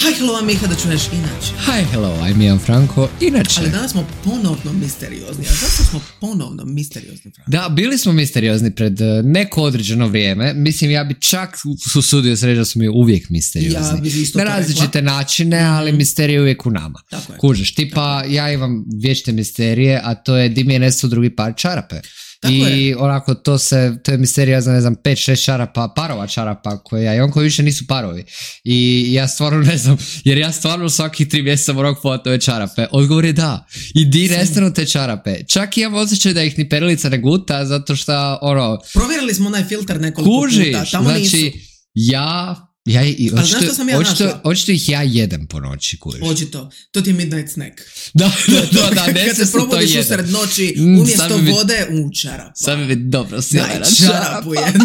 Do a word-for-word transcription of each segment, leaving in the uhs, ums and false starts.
Hi, hello, I'm Miha, da čuješ inače. Hi, hello, I'm Ian Franko, inače. Ali danas smo ponovno misteriozni. A zašto smo ponovno misteriozni, Franko? Da, bili smo misteriozni pred neko određeno vrijeme. Mislim, ja bi čak usudio se reći da smo mi uvijek misteriozni. Ja bi isto na različite rekla. načine, ali misterija je uvijek u nama. Tako je. Kužeš, tipa, ja imam vječne misterije, a to je di mi je nestao drugi par čarape. Tako I je. onako to se, to je misterija za ne znam pet šest čarapa, parova čarapa koje ja imam koji više nisu parovi. I ja stvarno ne znam, jer ja stvarno svaki tri mjeseca moram kupovati ove čarape. Odgovor je da. I di nestanu te čarape. Čak imam osjećaj da ih ni perilica ne guta, zato što ono... Provjerili smo onaj filter nekoliko kužiš, puta, tamo znači, nisu. ja... Ja, i, Ali znaš što sam ja očito, našla? očito ih ja jedem po noći, kužiš. Očito, to ti je midnight snack. Da, da, da, da, Kad ne se se to probudiš jedem. usred noći, Mm, umjesto sad bi- vode, u čarapa. Sad bi dobro sjela Daj na čarapu jednu.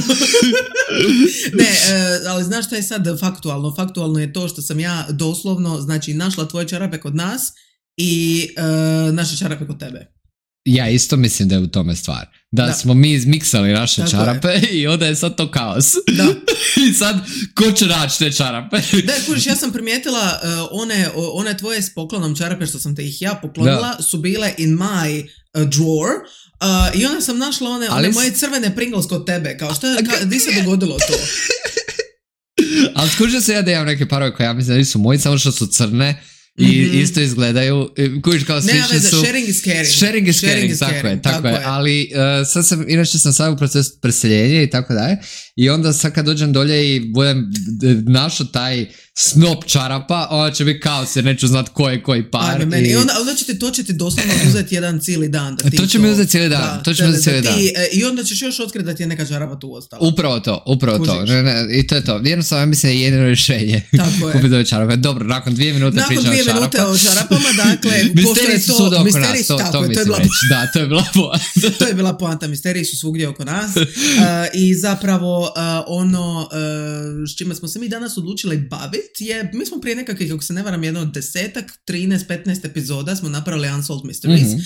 Ne, e, ali znaš šta je sad faktualno? Faktualno je to što sam ja doslovno, znači, našla tvoje čarape kod nas i e, naše čarape kod tebe. Ja isto mislim da je u tome stvar. Da, Da. smo mi izmiksali naše Tako čarape i onda je sad to kaos. Da. I sad, ko će naći te čarape? Da, kužiš, ja sam primijetila uh, one, o- one tvoje s poklonom čarape što sam te ih ja poklonila, su bile in my uh, drawer. Uh, I onda sam našla one, Ali one s- moje crvene Pringles kod tebe. Kao što je, ka, di se dogodilo to? Ali skužio se ja da imam neke parove koje ja mislim da nisu moji, samo što su crne i Mhm. isto izgledaju. i Kužiš kao Nema slični veze, su... sharing is caring. Sharing is caring, is tako caring, je, tako, je. Ali uh, sad sam, inače sam sad u procesu preseljenja i tako dalje. I onda sad kad dođem dolje i budem d- našao taj snop čarapa, onda će biti kaos jer neću znat ko je koji par. Ajme, meni. I onda, onda će ti, to će ti doslovno uzeti jedan cijeli dan. Da ti To će mi uzeti cijeli dan, da, to će da, mi uzeti da cijeli ti, e, I onda ćeš još otkriti da ti je neka čarapa tu ostala. Upravo to, upravo to. Kužiš. Ne, ne, i to je to. Jednostavno, ja mislim da je jedino rješenje. Tako je. Kupiti ove čarape. Dobro, nakon dvije minute Nakon pričam dvije o minute čarapama. o čarapama, dakle, pošto Misteriji je su to... svuda oko misteriji nas, su- to, tako to je, to je mislim bila reći. Da, to je bila poanta. To je bila poanta, misteriji su svugdje oko nas. Uh, I zapravo uh, ono uh, s čime smo se mi danas odlučili baviti je, mi smo prije nekakvih, kako se ne varam, jedno desetak, trinaest, petnaest epizoda smo napravili Unsolved Mysteries. Mhm.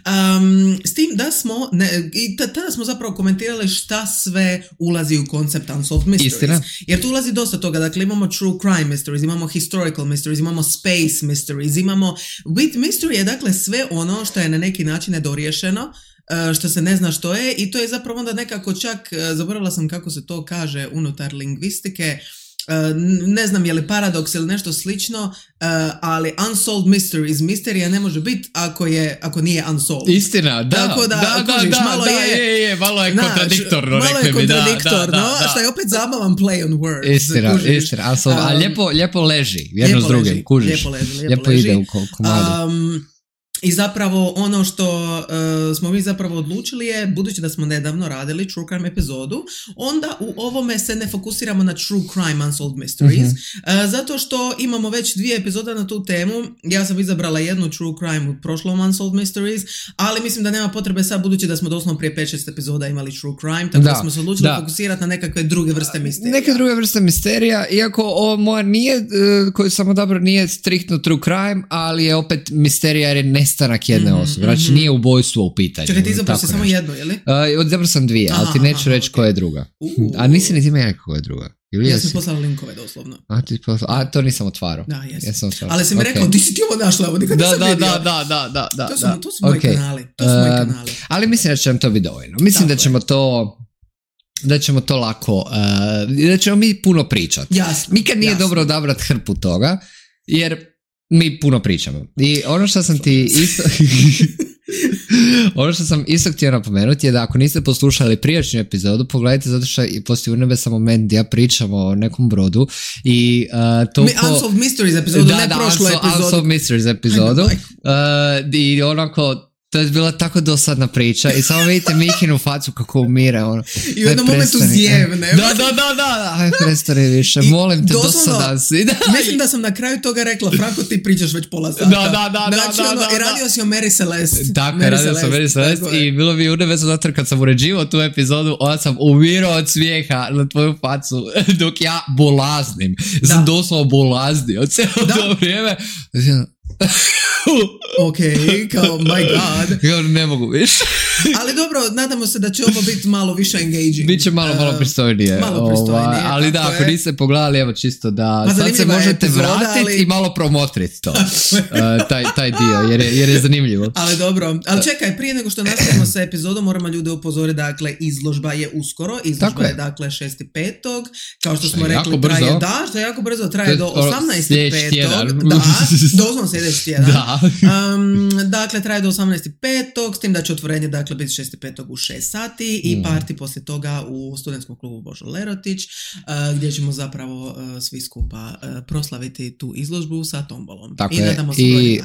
Um, s tim da smo, ne, i t- tada smo zapravo komentirali šta sve ulazi u koncept Unsolved Mysteries. Istina. Jer tu ulazi dosta toga, dakle imamo true crime mysteries, imamo historical mysteries, imamo space mysteries, imamo... With mystery je dakle sve ono što je na neki način nedoriješeno, uh, što se ne zna što je, i to je zapravo onda nekako čak, uh, zaboravila sam kako se to kaže unutar lingvistike, Uh, ne znam je li paradoks ili nešto slično, uh, ali unsolved mysteries, misterija ne može biti ako, je, ako nije unsolved. Istina, da. Tako da, da, kužiš, da, malo da, je- je, je, malo je Znaš, kontradiktorno, malo je rekli mi, da, kontradiktorno, da, da, da. što je opet zabavan play on words. Istina, kužiš. istina, ali su- a Um, lijepo, lijepo leži, jedno lijepo s drugim, leži, kužiš. lijepo leži, lijepo Lijepo leži. ide u ko- komadu. Um, I zapravo ono što uh, smo mi zapravo odlučili je, budući da smo nedavno radili True Crime epizodu, onda u ovome se ne fokusiramo na True Crime Unsolved Mysteries, Mhm. uh, zato što imamo već dvije epizode na tu temu. Ja sam izabrala jednu True Crime u prošlom Unsolved Mysteries, ali mislim da nema potrebe sad, budući da smo doslovno prije pet šest epizoda imali True Crime, tako da, Da, smo se odlučili da. fokusirati na nekakve druge vrste misterija. Neke druge vrste misterija, iako ovo moja nije, e, koju sam odabrao, nije striktno true crime, ali je opet misterija jer je nestanak jedne Mhm, osobe. Znači mhm. nije ubojstvo u pitanju. Čekaj, ti izabrao si Tako samo nešto. jednu, je li? Uh, odabrao sam dvije, ali ti Aha, neću aha, reći ok. koja je druga. Uh. A nisi ni ti meni rekao koja je druga. Ili Ja jesi? sam poslala linkove doslovno. A, ti posla- A, to nisam otvarao. Da, jesam. Jesam otvarao. Ali si mi Ok. rekao, ti si ti ovo našla, ovo nikad Da, nisam da, vidio. da, da, da, da, da. To su, da. to su moji Ok. kanali. To su moji Um, kanali. Ali mislim da će nam to biti dovoljno. Mislim Tako da je. ćemo to da ćemo to lako, uh, da ćemo mi puno pričati. Jasno. Nikad nije jasno. dobro odabrati hrpu toga, jer mi puno pričamo. I ono što sam ti isto... ono što sam isto htio napomenuti je da ako niste poslušali prijašnju epizodu, pogledajte zato što i postoji Unebesa moment gdje ja pričam o nekom brodu i uh, to Mi, Unsolved Mysteries epizodu, ne prošlu Unso- epizodu. Unsolved Mysteries epizodu. Ajme, Uh, I onako, to je bila tako dosadna priča i samo vidite Mikinu facu kako umire. Ono. I u jednom Daj, momentu prestani. zjevne. Da, da, da, da. Aj, prestani više. I Molim te, doslovno, dosadan si. Da. Mislim da sam na kraju toga rekla, Franko, ti pričaš već pola sata. Da, da, da, znači, da, ono, da, i da. radio si o Mary Celeste. Tako, Mary radio sam Mary Celeste tako je. i bilo mi unebesno zato jer kad sam uređivao tu epizodu, onda sam umirao od smijeha na tvoju facu dok ja bolaznim. Ja sam Da. doslovno bolaznio cijelo Da. to vrijeme. Ok, kao, my god. Ja ne mogu više. Ali dobro, nadamo se da će ovo biti malo više engaging. Biće malo, malo pristojnije. Malo pristojnije. Ovaj, ali da, ako niste pogledali, evo čisto da Ma, sad se možete epizoda, vratiti ali... i malo promotriti to. uh, taj, taj dio, jer je, jer je zanimljivo. Ali dobro, ali čekaj, prije nego što nastavimo sa epizodom, moramo ljude upozoriti, dakle, izložba je uskoro, izložba je. je dakle šesti petog kao što smo rekli, traje, da, što je jako brzo, traje do osamnaesti petog Da, doslovno sljedeći tjedan. Da. Um, dakle, traje do osamnaesti petog s tim da će otvorenje, dakle, biti šesti petog u šest sati i mm. party poslije toga u studentskom klubu Božo Lerotić, uh, gdje ćemo zapravo uh, svi skupa uh, proslaviti tu izložbu sa tombolom. Tako I je, i uh,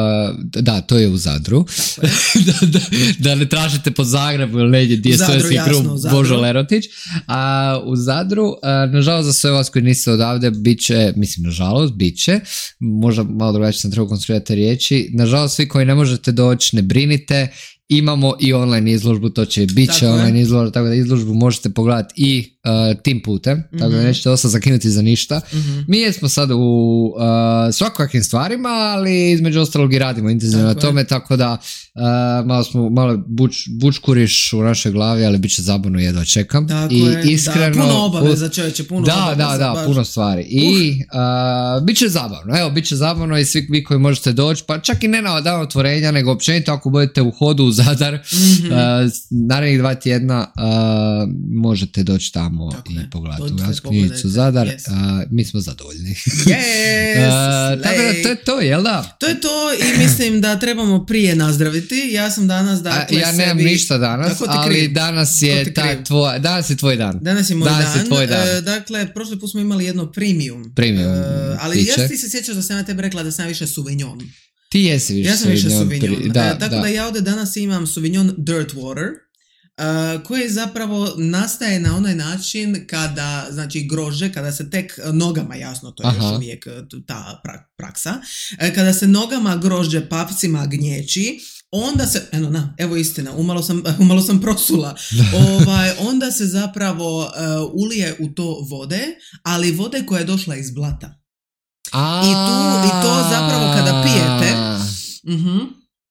da, to je u Zadru. da, da, da ne tražite po Zagrebu ili negdje gdje je studenski klub Božo Lerotić. A u Zadru, uh, nažalost za sve vas koji niste odavde, bit će, mislim nažalost, bit će, možda malo drugačije sam trebao konstruirati riječi, nažalost svi koji ne možete doći, ne brinite, imamo i online izložbu, to će bit će online izložba, tako da izložbu možete pogledati i uh, tim putem, mm-hmm. tako da nećete ostati zakinuti za ništa. Mm-hmm. Mi smo sad u uh, svakakvim stvarima, ali između ostalog i radimo intenzivno na tome, tako da uh, malo smo, malo buč, bučkuriš u našoj glavi, ali bit će zabavno, jedva čekam. Tako I je, iskreno, da, puno obaveza čovječe, puno da, obaveza. Da, da, baš. puno stvari. I uh, bit će zabavno, evo, bit će zabavno i svi vi koji možete doći, pa čak i ne na dan otvorenja, nego općenito ako budete u hodu u Zadar, mm-hmm. uh, narednih dva tjedna uh, možete doći tamo tako i je. Pogledati u Gradsku knjižnicu Zadar. Yes. Uh, mi smo zadovoljni. Yes, uh, tako da to je to, jel da? To je to i mislim da trebamo prije nazdraviti. Ja sam danas, dakle, A, ja nemam sebi... ništa danas, ali danas je, ta tvoj, danas je tvoj dan. Danas je moj danas dan. Je tvoj dan. Uh, dakle, prošli put smo imali jedno premium. Premium uh, ali piće. ja ti se sjećaš da sam ja tebi rekla da sam više Sauvignon. Ti jesi više Ja sam više Sauvignon. Sauvignon. Da, e, tako da. da ja ovdje danas imam Sauvignon Dirtwater, uh, koji zapravo nastaje na onaj način kada, znači grožđe, kada se tek nogama, jasno, to je Aha. još uvijek ta praksa, kada se nogama grožđe papcima gnječi, onda se, eno na, evo istina, umalo sam, umalo sam prosula, ovaj, onda se zapravo uh, ulije u to vode, ali vode koja je došla iz blata. I, tu, I to zapravo kada pijete, uh-huh,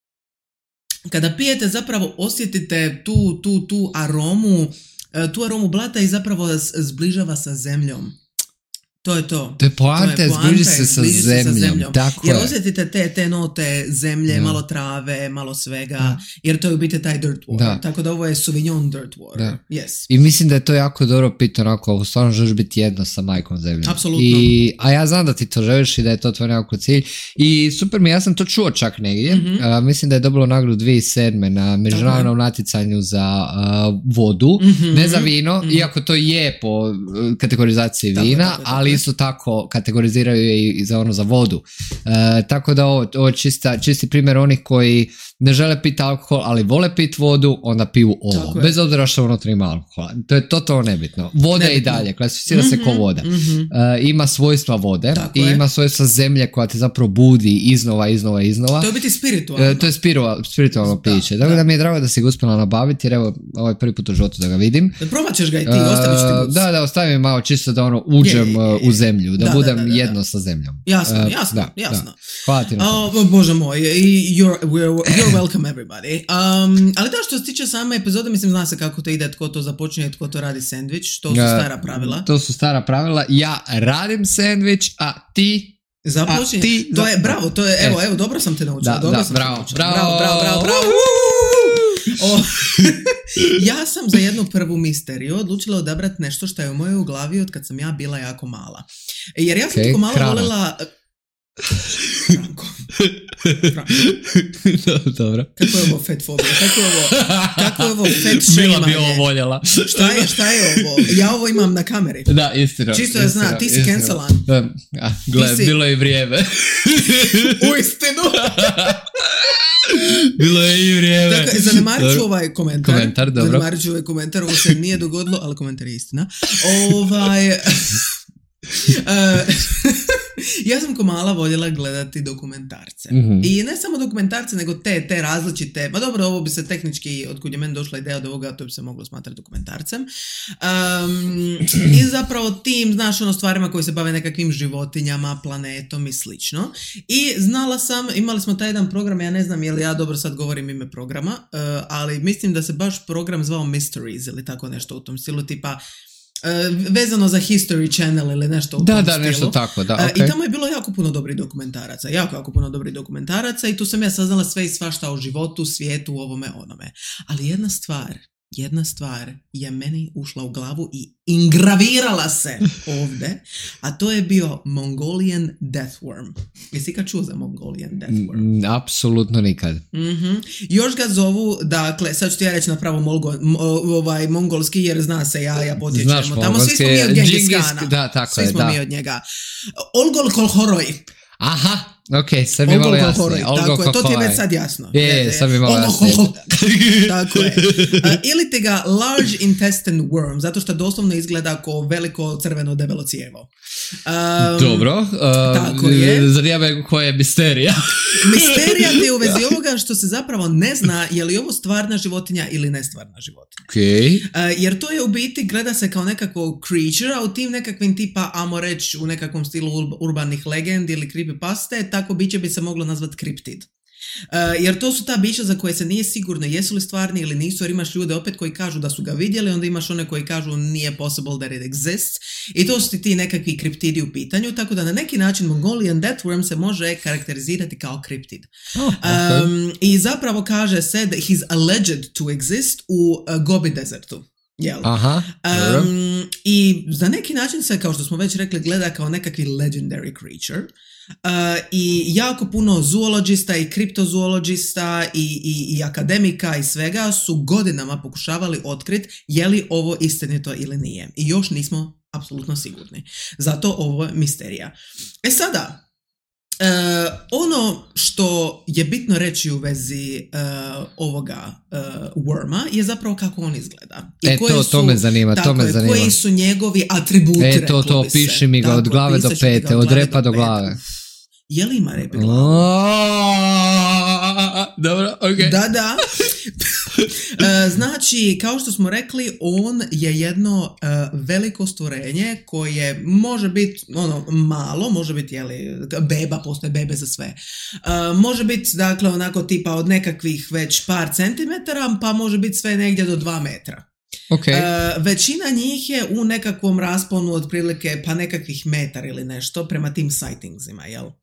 kada pijete zapravo osjetite tu, tu, tu aromu, tu aromu blata i zapravo zbližava sa zemljom. To je to. To je poanta, zbliži se sa zemljom. Se sa zemljom. Jer osjetite te, te note zemlje, ja. malo trave, malo svega, ja. jer to je u biti taj Dirtwater. Da. Tako da ovo je Sauvignon Dirtwater. Yes. I mislim da je to jako dobro piti onako, stvarno želiš biti jedno sa majkom zemljom. Apsolutno. I, a ja znam da ti to želiš i da je to tvoj nekako cilj. I super mi, ja sam to čuo čak negdje. Mm-hmm. Uh, mislim da je dobilo nagradu dvije tisuće sedme na međunarodnom natjecanju za uh, vodu, mm-hmm. ne za vino, mm-hmm. iako to je po uh, kategorizaciji tako, vina, tako, tako, ali isto tako kategoriziraju je i za ono za vodu. E, tako da ovo, ovo je čista, čisti primjer onih koji ne žele piti alkohol, ali vole piti vodu, onda piju ovo. Bez obzira što unutra ima alkohola. To je totalno nebitno. Voda je i dalje, klasificira mm-hmm, se ko voda. Mm-hmm. E, ima svojstva vode tako i je. Ima svojstva zemlje koja te zapravo budi iznova, iznova, iznova. To je biti spiritualno. E, to je spiritualno, spiritualno piće. Tako da, da mi je drago da si ga uspjela nabaviti, jer evo, ovaj prvi put u životu da ga vidim. Da probat ćeš ga i ti, ostaviš ti bus. Da, da, ostavim malo čisto da ono uđem je, je, je. u zemlju, da, da budem da, da, da, jedno sa zemljom. Jasno, uh, jasno, da, jasno. Da. Hvala ti na to. Uh, Bože moj, you're, we're, you're welcome everybody. Um, ali da, što se tiče same epizode, mislim, zna se kako to ide, tko to započinje, tko to radi sendvič, to su stara pravila. Uh, to su stara pravila, ja radim sendvič, a ti... Započinje, ti to je, bravo, to je, evo, evo, dobro sam te naučila, da, dobro da, sam bravo, te naučila. Bravo, bravo, bravo, bravo, bravo. O, ja sam za jednu prvu misteriju odlučila odabrati nešto što je u mojoj glavi od kad sam ja bila jako mala. Jer ja sam okay, tako malo hrana. voljela... Franko. Franko. Dobro. Kako je ovo fet fobija? Kako je ovo, kako je ovo fet šeimanje? Bila bi ovo voljela. Šta je, šta je ovo? Ja ovo imam na kameri. Da, istina. Čisto ja znam, ti si cancelan. Ja, gle, si... bilo je i vrijeme. Uistinu. Bilo je i vrijeme. Dakle, zanemarit ću ovaj komentar. Komentar, dobro. Zanemarit ću ovaj komentar, ovo se nije dogodilo, ali komentar je istina. Ovaj... Uh, Ja sam ko mala voljela gledati dokumentarce. Mm-hmm. I ne samo dokumentarce, nego te, te različite, ma dobro, ovo bi se tehnički, otkud je meni došla ideja od ovoga, to bi se moglo smatrati dokumentarcem. Um, I zapravo tim, znaš, ono stvarima koji se bave nekakvim životinjama, planetom i slično. I znala sam, imali smo taj jedan program, ja ne znam je li ja dobro sad govorim ime programa, uh, ali mislim da se baš program zvao Mysteries ili tako nešto u tom stilu, tipa Uh, vezano za History Channel ili nešto u da, tom da, stilu. nešto tako, da, okay. uh, I tamo je bilo jako puno dobrih dokumentaraca, jako, jako puno dobrih dokumentaraca i tu sam ja saznala sve i svašta o životu, svijetu, ovome, onome. Ali jedna stvar, jedna stvar je meni ušla u glavu i ingravirala se ovdje, a to je bio Mongolian Deathworm. Jesi kad čuo za Mongolian Deathworm? Mm, apsolutno nikad. Mm-hmm. Još ga zovu, dakle, sad ću ti ja reći napravo molgo, mo, ovaj, mongolski, jer zna se, ja, ja potječemo. Tamo svi smo mi od Gengis Khana. Da, tako svi je, smo da. mi od njega. Olgol Kolhoroj. Aha, ok, sad mi je malo jasnije. Tako je, to ti je već sad jasno. Je, je, sad mi je malo jasnije. Tako je. Uh, ili ti ga Large Intestine Worm, zato što doslovno izgleda kao veliko crveno debelo cijevo. Um, Dobro, uh, tako je. Zanima me koja je misterija. Misterija ti je u vezi ovoga što se zapravo ne zna je li ovo stvarna životinja ili nestvarna životinja. Okay. Uh, jer to je u biti, gleda se kao nekako creature, a u tim nekakvim tipa, amo reći, u nekakvom stilu urbanih legendi ili creepypaste, tako biće bi se moglo nazvati kriptid. Uh, jer to su ta bića za koje se nije sigurno jesu li stvarni ili nisu, jer imaš ljude opet koji kažu da su ga vidjeli, onda imaš one koji kažu nije possible that it exists, i to su ti, ti nekakvi kriptidi u pitanju, tako da na neki način Mongolian Deathworm se može karakterizirati kao kriptid. Oh, okay. um, I zapravo kaže se that he's alleged to exist u uh, Gobi Desertu. Jel? Aha, um, I za neki način se, kao što smo već rekli, gleda kao nekakvi legendary creature. Uh, I jako puno zoologista i kriptozoologista i, i, i akademika i svega su godinama pokušavali otkriti je li ovo istinito ili nije. I još nismo apsolutno sigurni. Zato ovo je misterija. E sada, Uh, ono što je bitno reći u vezi uh, ovoga uh, worma je zapravo kako on izgleda. I e to, su, to me zanima, to me je, zanima. Koji su njegovi atributi, e to, to, piši mi ga od glave do pete, od repa do glave. Je li ima rep i glavu? Dobro, okej. Okay. Da, da. Znači, kao što smo rekli, on je jedno uh, veliko stvorenje koje može biti ono malo, može biti jeli, beba, postoje bebe za sve. Uh, može biti, dakle, onako tipa od nekakvih već par centimetara, pa može biti sve negdje do dva metra. Okay. Uh, većina njih je u nekakvom rasponu otprilike pa nekakvih metar ili nešto prema tim sighttingsima, jel? Uh,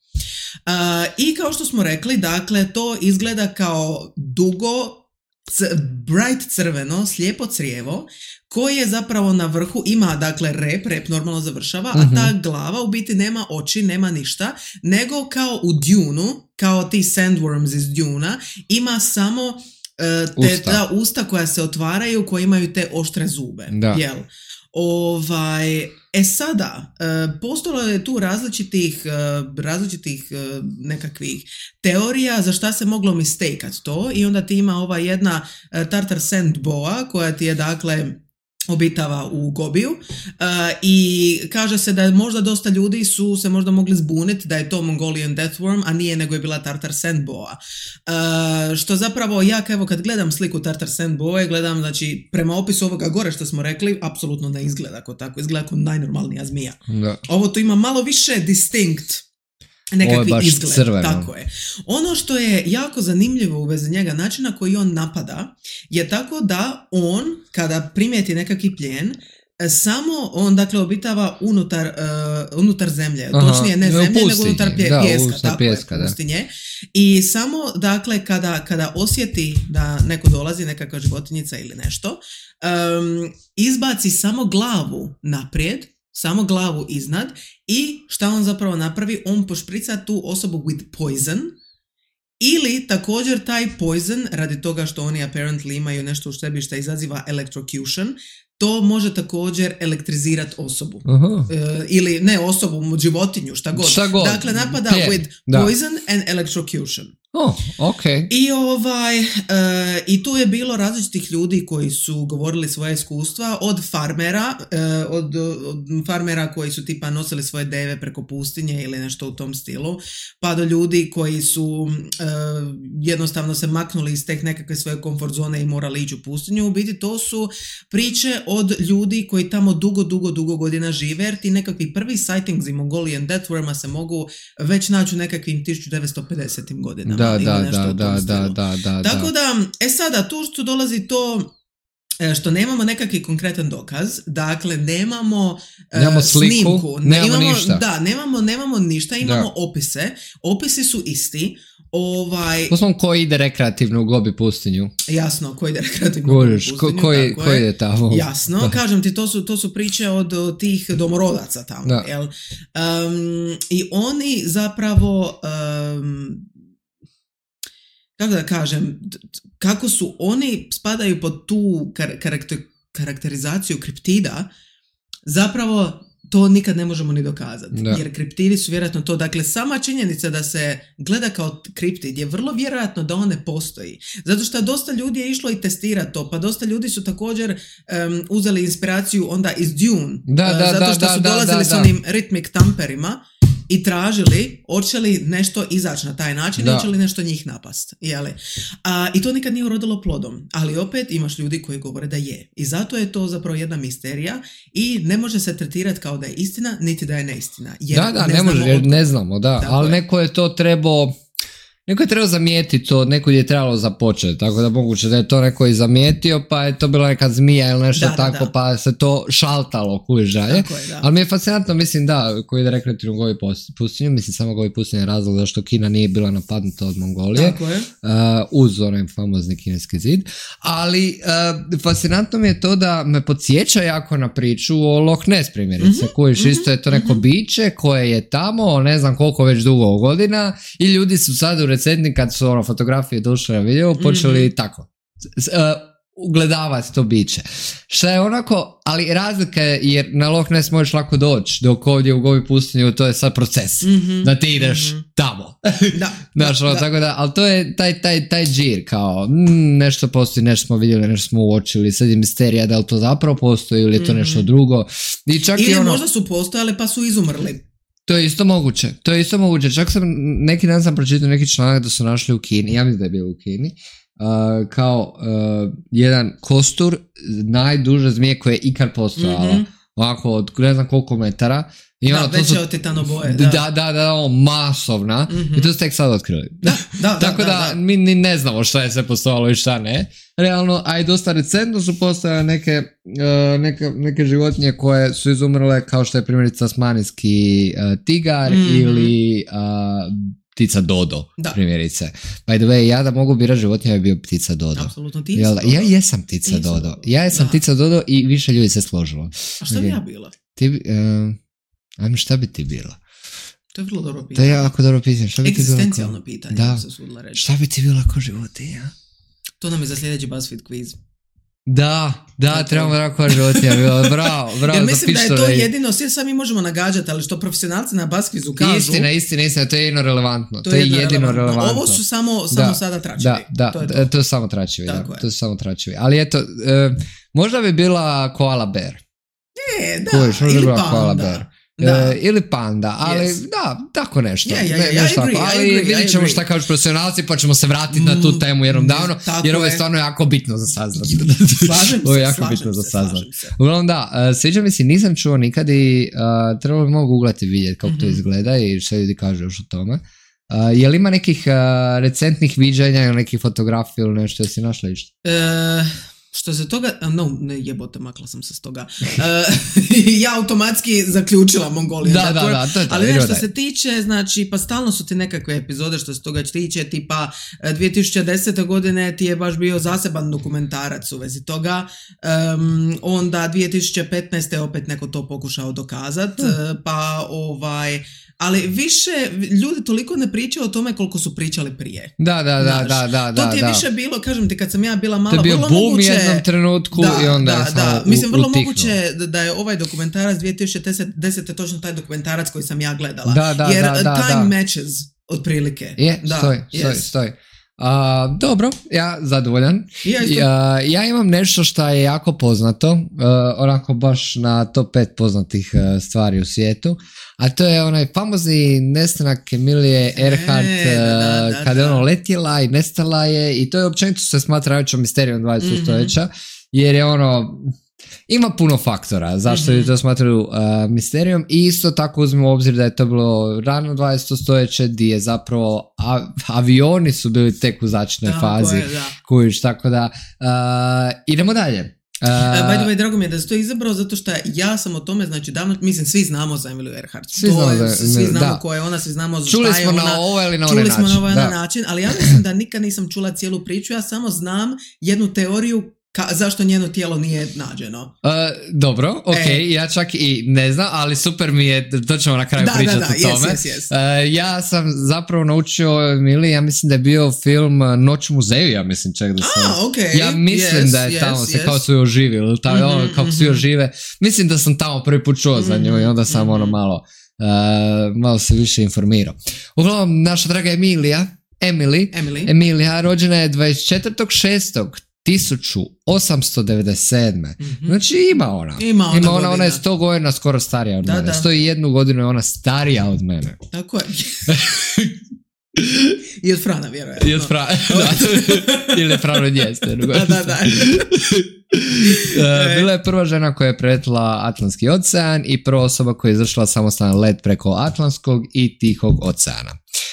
I kao što smo rekli, dakle, to izgleda kao dugo, c- bright crveno, slijepo crijevo, koje je zapravo na vrhu, ima dakle rep, rep normalno završava, uh-huh. a ta glava u biti nema oči, nema ništa, nego kao u Dune, kao ti sandworms iz Duna, ima samo uh, te, usta. ta usta koja se otvaraju, koje imaju te oštre zube. Da. Jel? Ovaj, e sada, uh, postojalo je tu različitih, uh, različitih uh, nekakvih teorija za šta se moglo mistakat to, i onda ti ima ova jedna uh, Tartar sand boa koja ti je dakle obitava u Gobiju uh, i kaže se da možda dosta ljudi su se možda mogli zbuniti da je to Mongolian Deathworm, a nije, nego je bila Tartar sand boa. Uh, što zapravo ja, evo kad gledam sliku Tartar sand boe, gledam, znači, prema opisu ovoga gore što smo rekli, apsolutno ne izgleda kao tako, izgleda kao najnormalnija zmija. Da. Ovo tu ima malo više distinct nekakvi izgled. Crveno. Tako je. Ono što je jako zanimljivo u vezi njega, načina koji on napada, je tako da on, kada primijeti nekakvi plijen, samo on, dakle, obitava unutar, uh, unutar zemlje. Aha, Točnije, ne zemlje, pustinje, nego unutar pje, da, pjeska. Tako pjeska, je, pustinje. I samo, dakle, kada, kada osjeti da neko dolazi, nekakva životinjica ili nešto, um, izbaci samo glavu naprijed, samo glavu iznad, i šta on zapravo napravi? On pošprica tu osobu with poison, ili također taj poison, radi toga što oni apparently imaju nešto u sebi što izaziva electrocution, to može također elektrizirati osobu. Uh, ili ne osobu, životinju, šta god. Šta god. Dakle, napada yeah, with da. poison and electrocution. Oh, ok. I, ovaj, uh, I tu je bilo različitih ljudi koji su govorili svoje iskustva, od farmera, uh, od, od farmera koji su tipa nosili svoje deve preko pustinje ili nešto u tom stilu, pa do ljudi koji su uh, jednostavno se maknuli iz tek nekakve svoje komfort zone i morali ići u pustinju. U biti to su priče od ljudi koji tamo dugo, dugo, dugo godina žive, jer ti nekakvi prvi sightings i Mongolian death worma se mogu već naći u nekakvim tisuću devetsto pedesetim godinama. Da, da, da, da, da, da, da. Tako da, e sada, tu što dolazi to što nemamo nekakvi konkretan dokaz, dakle nemamo, nemamo uh, sliku, snimku, nemamo imamo, ništa. Da, nemamo, nemamo ništa, imamo da. opise, opisi su isti. Ovaj... Posledno, ko ide rekreativno u Gobi pustinju? Jasno, ko ide rekreativno u Gobi pustinju. Ko, koji, ko ide tamo? Jasno, da. Kažem ti, to su, to su priče od, od tih domorodaca tamo. Da. Jel? Um, I oni zapravo... Um, kako da kažem, kako su oni spadaju pod tu kar- karakter- karakterizaciju kriptida, zapravo to nikad ne možemo ni dokazati. Da. Jer kriptidi su vjerojatno to, dakle sama činjenica da se gleda kao kriptid je vrlo vjerojatno da on ne postoji. Zato što dosta ljudi je išlo i testirati to, pa dosta ljudi su također um, uzeli inspiraciju onda iz Dune. Da, da, uh, zato što da, su da, dolazili da, s da. onim rhythmic tamperima i tražili hoće li nešto izaći na taj način, hoće li nešto njih napast. Jeli? A, I to nikad nije urodilo plodom. Ali opet imaš ljudi koji govore da je. I zato je to zapravo jedna misterija i ne može se tretirati kao da je istina, niti da je neistina. Jer da, da, ne, ne može, znamo jer ne znamo, da. Tako ali je. neko je to trebao... Neko je trebao zamijetiti to, neko je trebalo započeti, tako da moguće da je to neko i zamijetio, pa je to bila neka zmija ili nešto da, tako, da, da. pa se to šaltalo, kuži žalje. Ali mi je fascinantno, mislim da, koji ide rekreativno Gobi pustinju, mislim samo Gobi pustinje je razlog zašto Kina nije bila napadnuta od Mongolije, tako je. Uh, uz onaj famozni kineski zid, ali uh, fascinantno mi je to da me podsjeća jako na priču o Loch Ness primjerice, mm-hmm, kužiš, mm-hmm, isto je to neko mm-hmm. biće koje je tamo, ne znam koliko već dugo godina i ljudi su sad u recentni kad su ono fotografije došle na video počeli mm-hmm. tako uh, ugledavati to biće. Šta je onako, ali razlika je jer na Loch Ness možeš lako doći, dok ovdje u Gobi pustinju to je sad proces. Mm-hmm. Da ti ideš mm-hmm. tamo. Da. Znaš, da, ono, da. tako da, ali to je taj, taj, taj džir kao mm, nešto postoji, nešto smo vidjeli, nešto smo uočili, sad je misterija da li to zapravo postoji ili je to mm-hmm. nešto drugo. I čak ili i ono, možda su postojali pa su izumrli. To je isto moguće, to je isto moguće. Čak sam, neki dan sam pročitao neki članak da su našli u Kini, ja mislim da je bio u Kini, uh, kao uh, jedan kostur najduže zmije koje je ikad postojala. Mm-hmm. Ovako, od ne znam koliko metara. I da, ono, već su, je od titanoboje. Da, da, da, da ono, masovna. Mm-hmm. I to su tek sad otkrili. Da, da, tako da, da, da mi ni ne znamo šta je sve postojalo i šta ne. Realno, a i dosta recentno su postojale neke, uh, neke, neke životinje koje su izumrle, kao što je primjerice tasmanijski uh, tigar mm-hmm. ili uh, ptica dodo, da. Primjerice. By the way, ja da mogu birati životinja, je bio ptica dodo. Apsolutno, ti Jel, ja jesam ptica ti dodo. dodo. Ja jesam da. ptica dodo i više ljudi se složilo. A šta bi ja bila? Ti, uh, ajme, šta bi ti bila? To je vrlo dobro pitanje. To je jako dobro pitanje. Šta bi ti bila? Egzistencijalno ko... pitanje, da. se sudila reći. Šta bi ti bila ko životinja? To nam je za sljedeći BuzzFeed quiz. Da, da, to trebamo da koja životinja bila. Bravo, bravo. Jer mislim da je to jedino, sve sami možemo nagađati, ali što profesionalci na BuzzFeedu kažu... Istina, istina, istina, to je jedino relevantno. To, to je jedino relevantno. relevantno. Ovo su samo, samo da, sada tračevi. Da, da, to je to. to su samo tračevi. Da, to su samo tračevi. Ali eto, uh, možda bi bila koala bear. E, da, Kojiš, možda ili bi bila panda. Koala bear. Da. E, ili panda, ali yes. da, tako nešto. Yeah, yeah, ne, yeah, nešto I agree, tako. Ali I agree, vidjet ćemo šta kažu profesionalci, pa ćemo se vratiti mm, na tu temu jednom davno, jer ovo je stvarno jako bitno za saznati. Slažem se, ovo je jako slažem bitno se, za saznati. Uglavnom da, uh, sviđa mi se, nisam čuo nikad i uh, trebalo bi mogu googlati vidjeti kako mm-hmm. to izgleda i što ljudi kažu još o tome. Uh, je li ima nekih uh, recentnih viđanja ili nekih fotografija ili nešto, jesi našla išta? Uh, Što se toga, no, ne jebote, makla sam se s toga. Uh, ja automatski zaključila Mongolian da, da, da, to je to. Ali ne, što se tiče, znači, pa stalno su ti nekakve epizode što se toga tiče, tipa dvije tisuće desete godine ti je baš bio zaseban dokumentarac u vezi toga, um, onda dvije tisuće petnaeste opet neko to pokušao dokazat, hmm. pa ovaj... Ali više ljudi toliko ne pričaju o tome koliko su pričali prije. Da, da, da, da, da, da. To ti je da. više bilo, kažem ti, kad sam ja bila mala, to je bio vrlo boom moguće... jednom trenutku da, i onda da, je samo da. Mislim, vrlo utihnuo. moguće da je ovaj dokumentarac dvije tisuće desete točno taj dokumentarac koji sam ja gledala. Da, da, jer da, da, time da. matches. Otprilike. Je, da, stoji, stoji, yes. stoji. Uh, dobro, ja zadovoljan. Ja, isto. ja, ja imam nešto što je jako poznato, uh, onako baš na top pet poznatih uh, stvari u svijetu, a to je onaj famozni nestanak Emilije Earhart, E, da, da, da, kada je da. ono letjela i nestala je, i to je općenito se smatra najvećom misterijom dvadesetog Mhm. stoljeća, jer je ono, ima puno faktora zašto Mhm. je to smatraju uh, misterijom, i isto tako uzmemo u obzir da je to bilo rano dvadeseto stoljeće gdje je zapravo a, avioni su bili tek u začetnoj Tako fazi, je, da. kužiš, tako da uh, idemo dalje. Uh, Uh, by the way, drago mi je da si to izabrao, zato što ja sam o tome, znači davno, mislim, svi znamo za Emiliju Earhart. Svi To znamo je, za- svi znamo da. ko je ona, svi znamo šta čuli je smo ona. na ovaj ili na onaj Čuli smo način. na ovaj da. način, ali ja mislim da nikad nisam čula cijelu priču, ja samo znam jednu teoriju ka, zašto njeno tijelo nije nađeno. Uh, dobro, ok, E. ja čak i ne znam, ali super mi je, to ćemo na kraju Da, da, pričati da, o yes, tome. yes, yes. Uh, ja sam zapravo naučio o Emiliji, ja mislim da je bio film uh, Noć u muzeju, ja mislim čak da sam. A, ok. Ja mislim yes, da je yes, tamo se yes. kao svi oživili, ta, Mhm, ono, kako svi mhm. ožive. Mislim da sam tamo prvi put čuo za nju i onda sam Mhm, ono mhm. malo, uh, malo se više informirao. Uglavnom, naša draga Emilija, Emily, Emily. Emilija rođena je dvadeset četvrtog šestog tisuću osamsto devedeset sedme. Mhm. Znači ima ona. Ima ona Ima ona, ona je godina. sto godina skoro starija od Da, mene. da. sto jednu godinu je ona starija od mene. Tako je. I od Frana, vjerojatno. I od fra... da. Ili je Frano njeste. Da, da, da. Uh, bila je prva žena koja je preletila Atlantski ocean i prva osoba koja je izvršila samostalan let preko Atlantskog i Tihog oceana.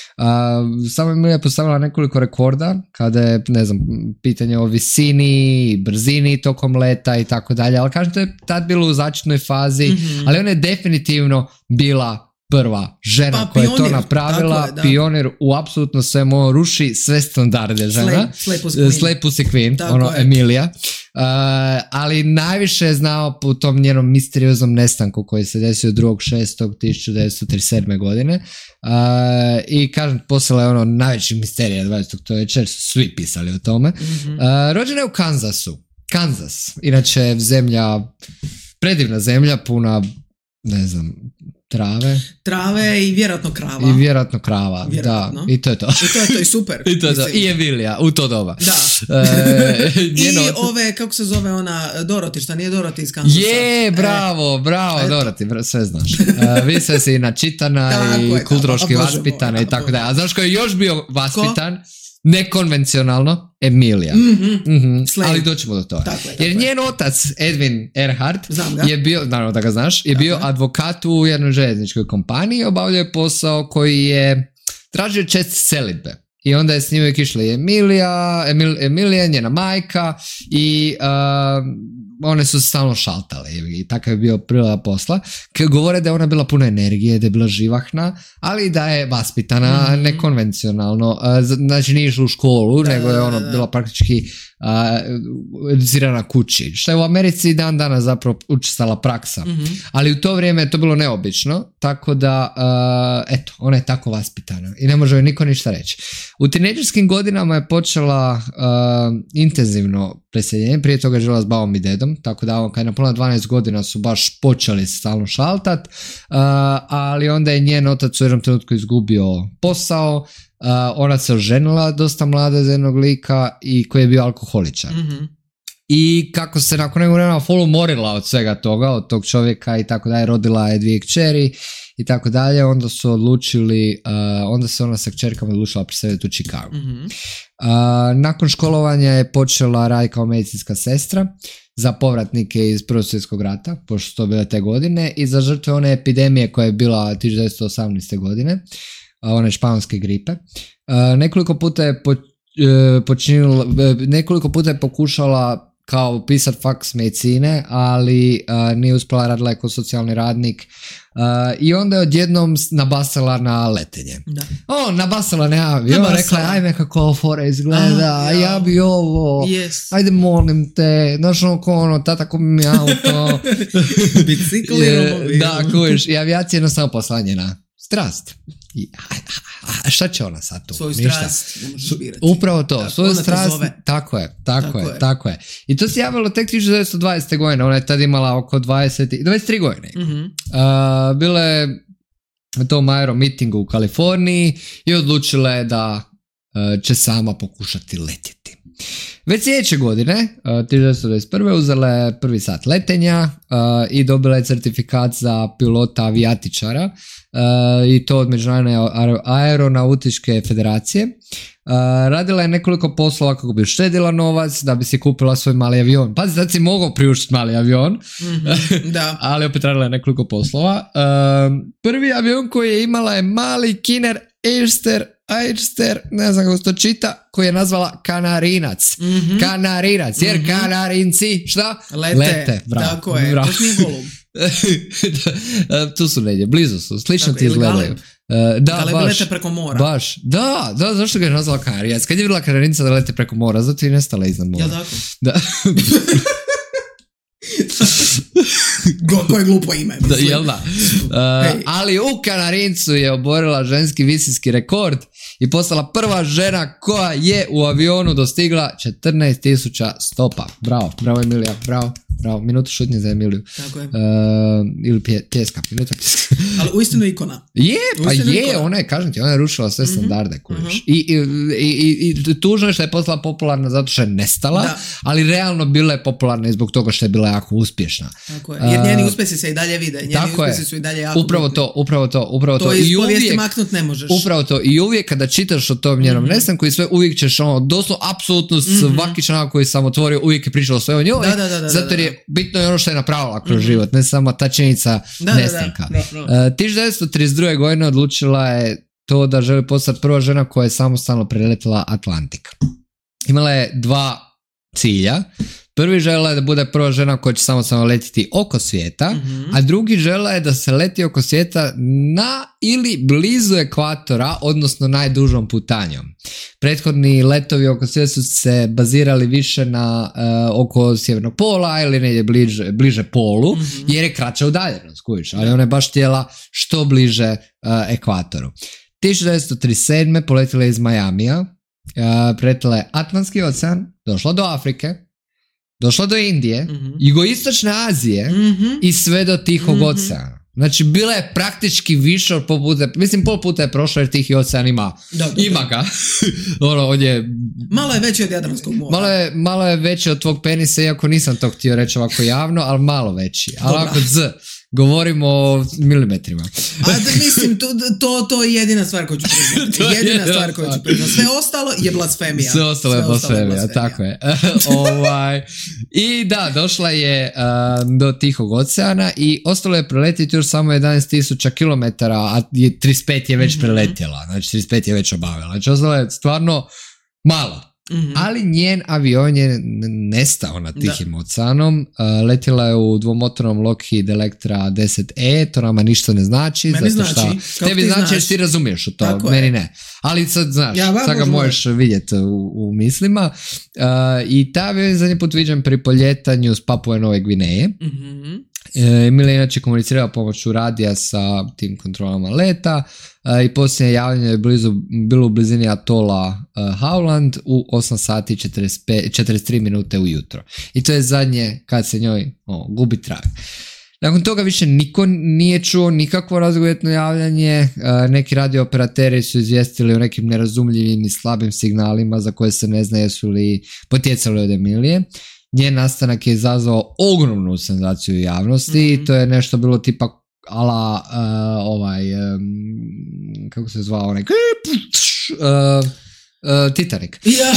Uh, samo Emilija je postavila nekoliko rekorda kada je, ne znam, pitanje o visini, brzini tokom leta i tako dalje, ali kažem, to je tad bilo u začetnoj fazi, Mhm. ali ona je definitivno bila prva žena Pa, koja je to pionir, napravila, tako je, da. pionir u apsolutno svemu, ruši sve standarde žena. Slay, Slay Pussy Queen. Slay Pussy Queen, Tako ono je. Emilija. Uh, ali najviše je znao po tom njenom misterioznom nestanku koji se desio drugog šestog tisuću devetsto trideset sedme godine. Uh, I kažem, postala je ono najveći misterija dvadesetog stoljeća jer su svi pisali o tome. Mhm. Uh, rođena je u Kansasu. Kansas, inače zemlja, predivna zemlja, puna, ne znam, trave Trave i vjerojatno krava. i vjerojatno krava. Vjerojatno. Da, i to je to. I to je to i super. I to je to. mislim. I Emilija, u to doba. Da. E, I njeno otac- ove, kako se zove ona, Doroti, šta nije Doroti iz Kansasa? Je, bravo, bravo, eto. Doroti, bra- sve znaš. Uh, vi sve si načitana Tako je, i kulturoški da, Bože vaspitana moj, i tako Bože. dalje. A znaš ko je još bio vaspitan? Nekonvencionalno, Emilija. Mhm. Mhm, Slay. ali doćemo do toga. Tako je, tako Jer je. njen otac, Edwin Earhart, Znam ga. je bio, naravno da ga znaš, je Tako bio je. advokat u jednoj željezničkoj kompaniji, obavljao je posao koji je tražio čest selidbe. I onda je s njim uvijek išla i Emilija, Emil, Emilija, njena majka i uh, one su se stalno šaltale i takav je bio priroda posla. K- govore da je ona bila puna energije, da je bila živahna, ali da je vaspitana Mhm. nekonvencionalno. Uh, z- znači nije išla u školu, Da, nego je da, ona da, da. bila praktički uh, educirana kući. Što je u Americi dan danas zapravo učestala praksa. Mhm. Ali u to vrijeme je to bilo neobično, tako da, uh, eto, ona je tako vaspitana i ne može joj niko ništa reći. U tinejdžerskim godinama je počela uh, intenzivno preseljenje, prije toga je živjela s babom i dedom, tako da on, kad je napunila dvanaest godina su baš počeli se stalno šaltat, uh, ali onda je njen otac u jednom trenutku izgubio posao, uh, ona se oženila dosta mlada za jednog lika i koji je bio alkoholičar. Mhm. I kako se nakon nekog vremena full umorila od svega toga, od tog čovjeka i tako dalje, rodila je dvije kćeri i tako dalje, onda su odlučili, uh, onda se ona sa kćerkama odlučila preseliti u Chicago. Mhm. Uh, nakon školovanja je počela raditi kao medicinska sestra za povratnike iz Prvog svjetskog rata, pošto su to bile te godine, i za žrtve one epidemije koja je bila tisuću devetsto osamnaeste. godine, uh, one španjolske gripe. Uh, nekoliko puta je po, uh, počinila, uh, nekoliko puta je pokušala kao upisati faks medicine, ali uh, nije uspjela, radila je kao socijalni radnik uh, i onda je odjednom s- nabasala na letenje. Da. O, nabasala na avion, Nabasala. rekla je, ajme kako ovo fora izgleda, A, ja. ja. bi ovo, Yes. ajde molim te, znaš ono ko ono, tata kupi mi auto. Bicikl i Je, romobil. da, kuviš, i avijacija je jednostavno poslanje na strast. I, a, a, a šta će ona sad tu? Svoju Ništa. strast ne možeš Su- birati. Upravo to, Tako, svoju ona te strast, zove. tako je, tako, Tako je, je. tako je. I to se javilo tek tisuću devetsto dvadesete. godine, ona je tad imala oko dvadeset, dvadeset tri godine. Mhm. Uh, bila je tom aeromitingu u Kaliforniji i odlučila je da uh, će sama pokušati letjeti. Već sljedeće godine, uh, tisuću devetsto dvadeset prve uzela je prvi sat letenja uh, i dobila je certifikat za pilota avijatičara uh, i to od Međunarodne aeronautičke federacije. Uh, radila je nekoliko poslova kako bi uštedila novac, da bi si kupila svoj mali avion. Pazi, sad si mogao priuštiti mali avion, mm-hmm, da. ali opet radila je nekoliko poslova. Uh, prvi avion koji je imala je mali Kiner Airster, Airster, ne znam kako se to čita, koji je nazvala Kanarinac. Mm-hmm. Kanarinac, jer mm-hmm. Kanarinci, šta? Lete, Lete. Bravo, tako je, bravo. To nije golub. Tu su negdje, blizu su, slično ti izgledaju. Uh, da, Galeb baš, lete preko mora. Baš, da, da, zašto ga je nazvala Kanarinac? Kad je bila Kanarinica da lete preko mora, zato je nestala iznad mora. Jel tako? Da. Koje je glupo ime. Da, jel da? Uh, hey. Ali u Kanarincu je oborila ženski visinski rekord i postala prva žena koja je u avionu dostigla četrnaest tisuća stopa. Bravo, bravo Emilija, bravo. Bravo, minutu šutnje za Emiliju. Tako je. Uh, ili pje, pjeska, minuta pjeska. Ali uistinu ikona. Je, pa uistinu je, ikona. Ona je, kažem ti, ona je rušila sve mm-hmm. standarde. Mm-hmm. I, i, i, I tužno je što je postala popularna zato što je nestala, da. Ali realno bila je popularna i zbog toga što je bila jako uspješna. Tako je, jer njeni uspjesi se i dalje vide. Njeni tako uspjesi je. Su i dalje jako upravo bitni. To, upravo to, upravo to. To iz I povijesti uvijek, maknut ne možeš. Upravo to. I uvijek kada čitaš o tom njenom mm-hmm. nestanku i sve, uvijek ćeš ono, doslovno, apsolutno mm-hmm. svaki članak koji sam otvorio, uvijek je pričalo sve o njoj. Da, da, da, da, zato jer je bitno je ono što je napravila kroz mm-hmm. život, ne samo ta činjenica da, nestanka. Da, da, da. Uh, tisuću devetsto trideset druge godine odlučila je to da želi postati prva žena koja je samostalno preletila Atlantik. Imala je dva cilja. Prvi žela je da bude prva žena koja će samostalno letiti oko svijeta, mm-hmm. a drugi žela je da se leti oko svijeta na ili blizu ekvatora, odnosno najdužom putanjom. Prethodni letovi oko svijeta su se bazirali više na uh, oko sjevernog pola ili negdje bliže, bliže polu, mm-hmm. jer je kraća udaljenost, kuviš, ali ona je baš htjela što bliže uh, ekvatoru. tisuću devetsto trideset sedme poletila iz Majamija, uh, preletila je Atlantski ocean, došla do Afrike, došla do Indije, mm-hmm. jugoistočne Azije mm-hmm. i sve do Tihog mm-hmm. oceana. Znači, bila je praktički više od pol puta, mislim pol puta je prošla jer Tihi ocean ima, da, da, ima ga. ono, on je... Malo je veći od Jadranskog mora. Malo je, malo je veći od tvog penisa, iako nisam to htio reći ovako javno, ali malo veći. Ali ovako z, govorimo o milimetrima. A da, mislim, to, to, to je jedina stvar koju ću priznati. jedina stvar koju ću priznati. Sve ostalo je blasfemija. Sve ostalo je blasfemija, tako je. ovaj, I da, došla je uh, do Tihog oceana i ostalo je preletiti još samo jedanaest tisuća kilometara, a trideset pet je već preletjela. Znači, trideset pet je već obavila. Znači, ostalo je stvarno malo. Mm-hmm. Ali njen avion je nestao nad Tihim oceanom. Uh, letjela je u dvomotornom Lockheed Electra deset E, to nama ništa ne znači. Meni zato znači. Šta, tebi znači jer ti razumiješ u to, tako meni je. Ne. Ali sad znaš, ja, sad ga možeš vidjeti u, u mislima. Uh, I ta avion je zadnji put viđen pri poljetanju s Papue Nove Gvineje. Mm-hmm. Emilija inače komunicirala pomoću radija sa tim kontrolama leta uh, i posljednje javljanje je blizu, bilo u blizini atola uh, Howland u osam sati i četrdeset pet, četrdeset tri minute ujutro. I to je zadnje kad se njoj o, gubi trag. Nakon toga više niko nije čuo nikakvo razgovetno javljanje, uh, neki radiooperateri su izvijestili o nekim nerazumljivim i slabim signalima za koje se ne zna jesu li potjecali od Emilije. Njen nastanak je izazvao ogromnu senzaciju u javnosti mm-hmm. i to je nešto bilo tipa ala uh, ovaj um, kako se zvao onaj uh, uh, Titanic. Ja.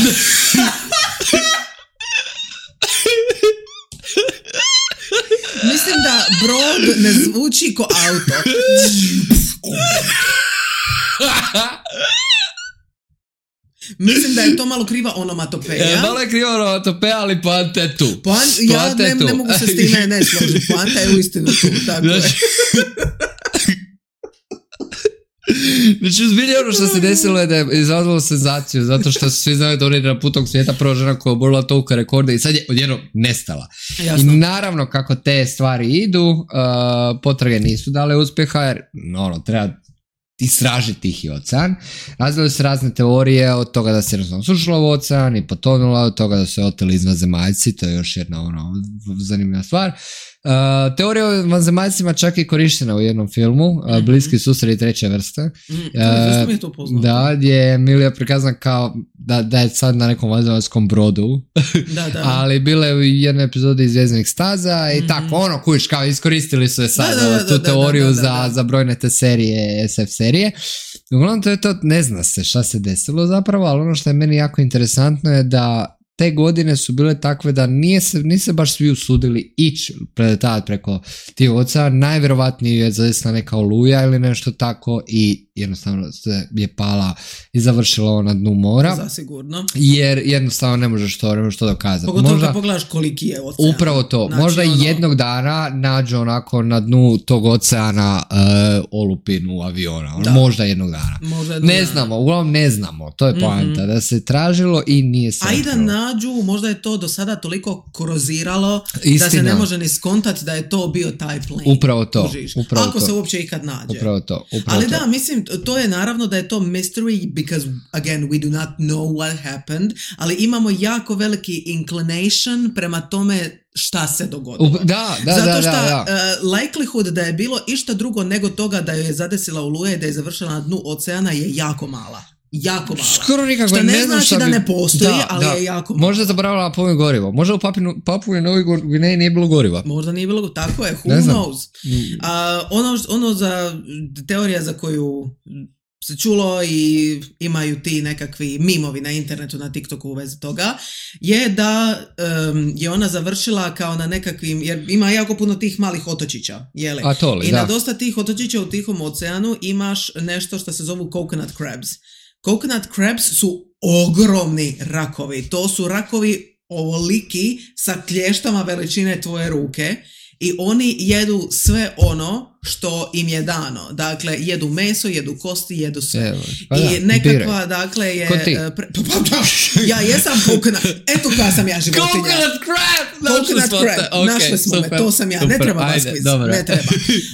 Mislim da brod ne zvuči ko auto. Mislim da je to malo kriva onomatopeja. E, malo je kriva onomatopeja, ali poanta je tu. Poan, ja ne, ne mogu se s time ne složiti. Poanta je uistinu tu. Tako znači, je. Znači, uzbilje ono što se desilo je da je izazvalo senzaciju, zato što svi znaju da on je na putog svijeta prva žena koja je oborila tolika rekorda i sad je odjednom nestala. Jasno. I naravno kako te stvari idu, uh, potrage nisu dale uspjeha jer ono, treba istražiti Tihi ocean. Razvile su razne teorije od toga da se jednostavno sušila u ocean i potonula, od toga da su je oteli izvanzemaljci, to je još jedna ono, zanimljiva stvar. Uh, teorija o vanzemaljcima čak i korištena u jednom filmu, uh, mm-hmm. Bliski susreti treće vrste. Mm, to uh, mi je to poznato. Da, gdje je Emilija prikazana kao da, da je sad na nekom vanzemaljskom brodu. Da, da. Ali bile u jednoj epizodi Zvjezdanih staza i mm-hmm. tako, ono, kujiš, kao iskoristili su je sad da, da, da, tu da, teoriju da, da, da, da, da. Za, za brojne te serije, S F serije. Uglavnom, to je to, ne zna se šta se desilo zapravo, ali ono što je meni jako interesantno je da te godine su bile takve da nije se, nije se baš svi usudili ići preletavati preko tih oceana. Najvjerovatnije je zadesila neka oluja ili nešto tako i jednostavno se je pala i završila na dnu mora. Zasigurno. Jer jednostavno ne možeš to, ne možeš to dokazati. Pogotovo kad pogledaš koliki je ocean. Upravo to. Znači, možda ono... jednog dana nađe onako na dnu tog oceana uh, olupinu aviona. Ono, možda jednog dana. Možda jednog ne dana. znamo, uglavnom ne znamo. To je poanta. Mm-hmm. Da se tražilo i nije se. A i da nađu, možda je to do sada toliko koroziralo Istina. Da se ne može ni skontati da je to bio taj plane. Upravo to. Upravo Ako to. se uopće ikad nađe. Upravo to. Upravo Ali to. da, mislim, to je naravno da je to mystery because, again, we do not know what happened, ali imamo jako veliki inclination prema tome šta se dogodilo. Up, da, da, Zato da, što da, da. Uh, likelihood da je bilo išta drugo nego toga da joj je zadesila oluja i da je završila na dnu oceana je jako mala. Jako mala. Skoro nikako, što ne, ne znači da bi... ne postoji, da, ali da. je jako mala. Možda je zaboravila napomenuti gorivo. Možda u Papui Novoj Gvineji nije bilo goriva. Možda nije bilo, tako je, who knows. Mm. A, ono, ono za teorija za koju se čulo i imaju ti nekakvi mimovi na internetu, na TikToku u vezi toga, je da um, je ona završila kao na nekakvim, jer ima jako puno tih malih otočića, jeli? A to li, I da. na dosta tih otočića u Tihom oceanu imaš nešto što se zovu coconut crabs. Coconut crabs su ogromni rakovi. To su rakovi ovoliki sa klještama veličine tvoje ruke i oni jedu sve ono što im je dano. Dakle, jedu meso, jedu kosti, jedu sve. Evo, pa I da, nekakva, bire. dakle, je... Pre... ja jesam coconut. Eto koja sam ja životinja. Coconut crab! Coconut crab. Okay, našli smo super, me, to sam ja. Super, ne treba vas quiz. Ne treba.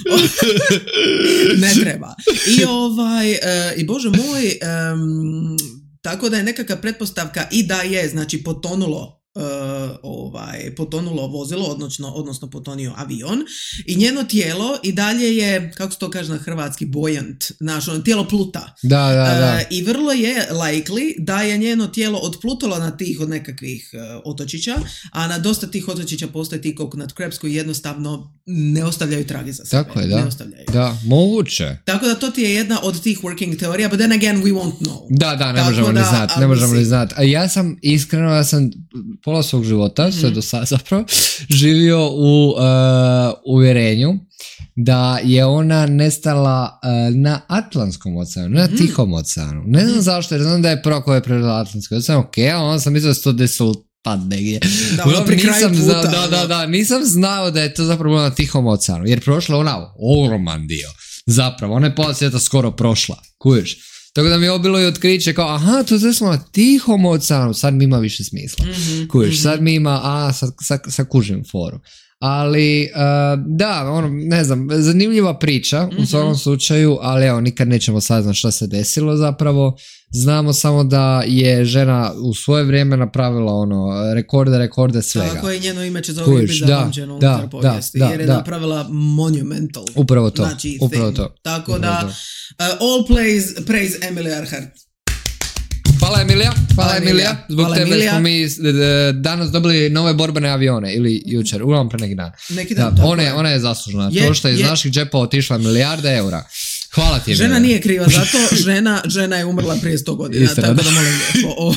ne treba. I ovaj, uh, i bože moj, um, tako da je nekakva pretpostavka i da je, znači, potonulo Uh, ovaj, potonulo vozilo, odnosno, odnosno potonio avion i njeno tijelo i dalje je, kako se to kaže na hrvatski, buoyant, naš, ono, tijelo pluta. Da, da, da. Uh, I vrlo je likely da je njeno tijelo odplutalo na tih od nekakvih uh, otočića, a na dosta tih otočića postoje ti coconut crabs koji jednostavno ne ostavljaju trage za sebe. Tako je, da. Ne ostavljaju. Da, moguće. Tako da to ti je jedna od tih working teorija, but then again we won't know. Da, da, ne Tako možemo da, ni znati, ne možemo ni znati. A ja sam, iskreno, ja sam pola svog života, mm. sve do sada zapravo, živio u uh, uvjerenju da je ona nestala uh, na Atlantskom oceanu, na mm. Tihom oceanu. Ne znam mm. zašto, jer znam da je prvo koja je prelila Atlantski ocean, ok, a onda sam mislio da se to desilo tad negdje. Da, ono pri kraju puta. Znao, da, da, da, nisam znao da je to zapravo na Tihom oceanu, jer prošla ona ogroman dio. Zapravo, ona je pola svijeta skoro prošla, kužiš. Tako da mi je ovo bilo i otkriće kao, aha, to je smo na Tihom oceanu, sad mi ima više smisla. Mm-hmm, kužiš, mm-hmm. sad mi ima, a, sad, sad, sad kužim foru. Ali, uh, da, ono, ne znam, zanimljiva priča mm-hmm. u svakom slučaju, ali evo, nikad nećemo saznati šta se desilo zapravo. Znamo samo da je žena u svoje vrijeme napravila ono, rekorde, rekorde svega. Tako je, njeno ime će za uvijek biti zapamćeno unutar povijesti, da, jer je da. napravila monumental. Upravo to, znači, upravo to. Tako upravo da, to. Uh, all praise, praise Emilia Earhart. Hvala Emilija, hvala, hvala Emilija, Emilija. Zbog hvala tebe Emilija. smo mi danas dobili nove borbene avione, ili jučer, uglavnom pre neki dan. Neki dan, da, ona, je, ona je zaslužna, je, to što je iz naših džepa otišla milijarde eura. Hvala ti, žena Emilija. Nije kriva za to, žena, žena je umrla prije sto godina, Istina, tako da, da molim lijepo. O.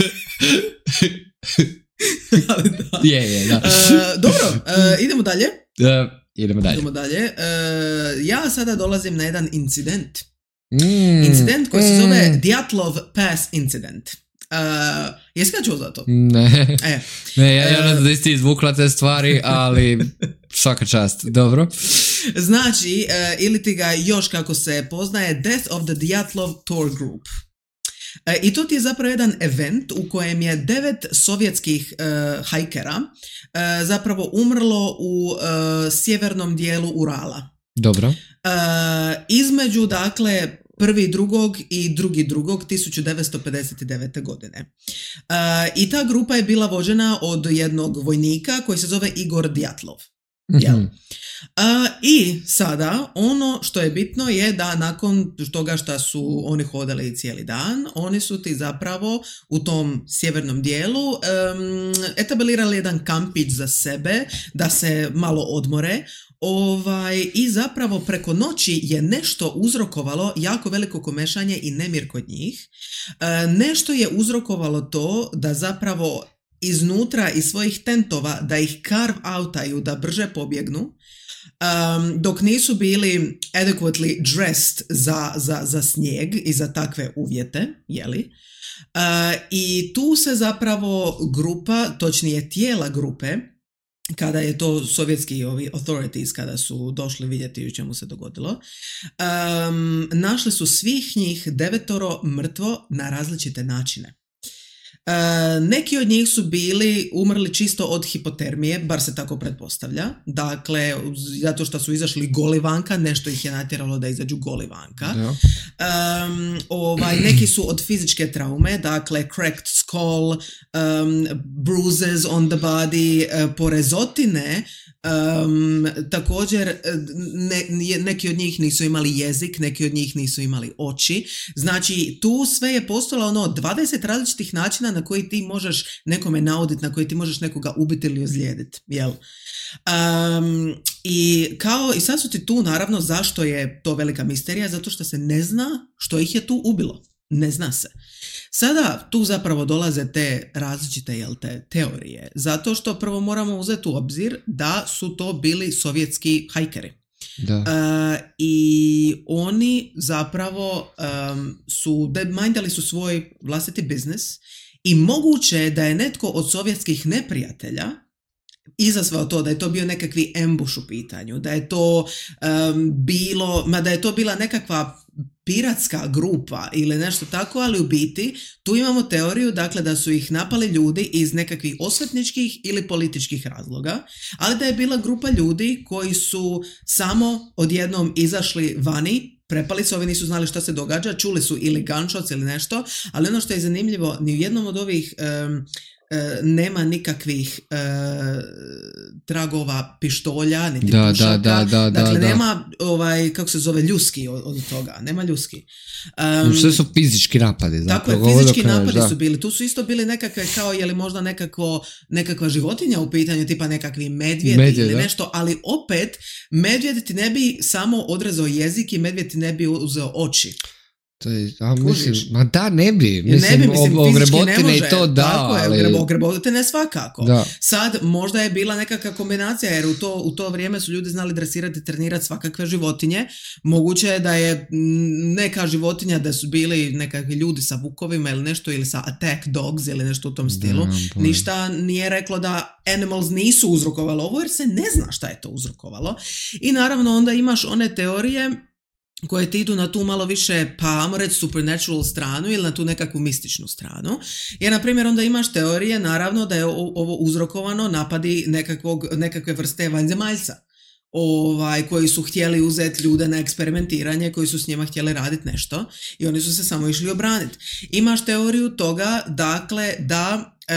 Ali da. Je, je, da. Uh, dobro, uh, idemo dalje. Uh, idemo dalje. Idemo dalje. Uh, ja sada dolazim na jedan incident. Mm, incident koji se zove mm. Djatlov Pass incident. Uh, jesi ga čuo za to? Ne, e. ne ja, ja ne znam da isti izvukla te stvari, ali svaka čast, dobro. Znači, uh, ili ti ga još kako se poznaje, Death of the Djatlov Tour Group. Uh, I to ti je zapravo jedan event u kojem je devet sovjetskih uh, hajkera uh, zapravo umrlo u uh, sjevernom dijelu Urala. Dobro. Uh, između, dakle, prvi drugog i drugi drugog tisuću devetsto pedeset devete. godine. Uh, I ta grupa je bila vođena od jednog vojnika koji se zove Igor Djatlov. Jel? Mhm. Uh, I sada ono što je bitno je da nakon toga što su oni hodali cijeli dan, oni su ti zapravo u tom sjevernom dijelu um, etablirali jedan kampić za sebe da se malo odmore. Ovaj, i zapravo preko noći je nešto uzrokovalo jako veliko komešanje i nemir kod njih. E, nešto je uzrokovalo to da zapravo iznutra iz svojih tentova da ih carve outaju, da brže pobjegnu, um, dok nisu bili adequately dressed za, za, za snijeg i za takve uvjete, jeli? Uh, I tu se zapravo grupa, točnije tijela grupe, kada je to sovjetski ovi authorities, kada su došli vidjeti u čemu se dogodilo, um, našli su svih njih devetoro mrtvo na različite načine. Uh, neki od njih su bili umrli čisto od hipotermije, bar se tako pretpostavlja. Dakle, zato što su izašli goli vanka, nešto ih je natjeralo da izađu goli vanka. Um, ovaj, neki su od fizičke traume, dakle cracked skull, um, bruises on the body, uh, porezotine. Um, također ne, neki od njih nisu imali jezik, neki od njih nisu imali oči. Znači tu sve je postojalo ono dvadeset različitih načina na koji ti možeš nekome nauditi, na koji ti možeš nekoga ubiti ili ozlijediti, jel? Um, i kao i sad su ti tu naravno zašto je to velika misterija, zato što se ne zna što ih je tu ubilo, ne zna se. Sada tu zapravo dolaze te različite, jel te, teorije, zato što prvo moramo uzeti u obzir da su to bili sovjetski hajkeri. Da. Uh, I oni zapravo um, su, mindali su svoj vlastiti biznis i moguće je da je netko od sovjetskih neprijatelja izazvao to, da je to bio nekakvi ambush u pitanju, da je to um, bilo, ma da je to bila nekakva piratska grupa ili nešto tako, ali u biti tu imamo teoriju, dakle, da su ih napali ljudi iz nekakvih osvetničkih ili političkih razloga, ali da je bila grupa ljudi koji su samo odjednom izašli vani, prepali se, ovi nisu znali što se događa, čuli su ili gunšots ili nešto, ali ono što je zanimljivo, ni u jednom od ovih um, nema nikakvih e, tragova pištolja, niti da, pušaka. Da, da, da, dakle, da, nema, ovaj, kako se zove, ljuski od, od toga. Nema ljuski. Um, Sve su fizički napadi. Tako je, fizički napadi da. su bili. Tu su isto bili nekakve, kao je li možda nekakvo, nekakva životinja u pitanju, tipa nekakvi medvjedi Medvjed, ili nešto, ali opet, medvjed ti ne bi samo odrezao jezik i medvjed ti ne bi uzeo oči. To je, a, mislim, ma da, ne bi. Mislim, ne bi, mislim, ogrebotine i to da. Tako je, ali... ogrebotine svakako. Da. Sad, možda je bila nekakva kombinacija, jer u to, u to vrijeme su ljudi znali dresirati i trenirati svakakve životinje. Moguće je da je neka životinja, da su bili nekakvi ljudi sa vukovima ili nešto, ili sa attack dogs ili nešto u tom stilu. Da, ništa nije reklo da animals nisu uzrokovalo ovo, jer se ne zna šta je to uzrokovalo. I naravno onda imaš one teorije koje ti idu na tu malo više, pa ajmo reći, supernatural stranu ili na tu nekakvu mističnu stranu. Jer, na primjer, onda imaš teorije, naravno, da je ovo uzrokovano napadi nekakvog, nekakve vrste vanzemaljca. Ovaj, koji su htjeli uzeti ljude na eksperimentiranje, koji su s njima htjeli raditi nešto i oni su se samo išli obraniti. Imaš teoriju toga, dakle, da e,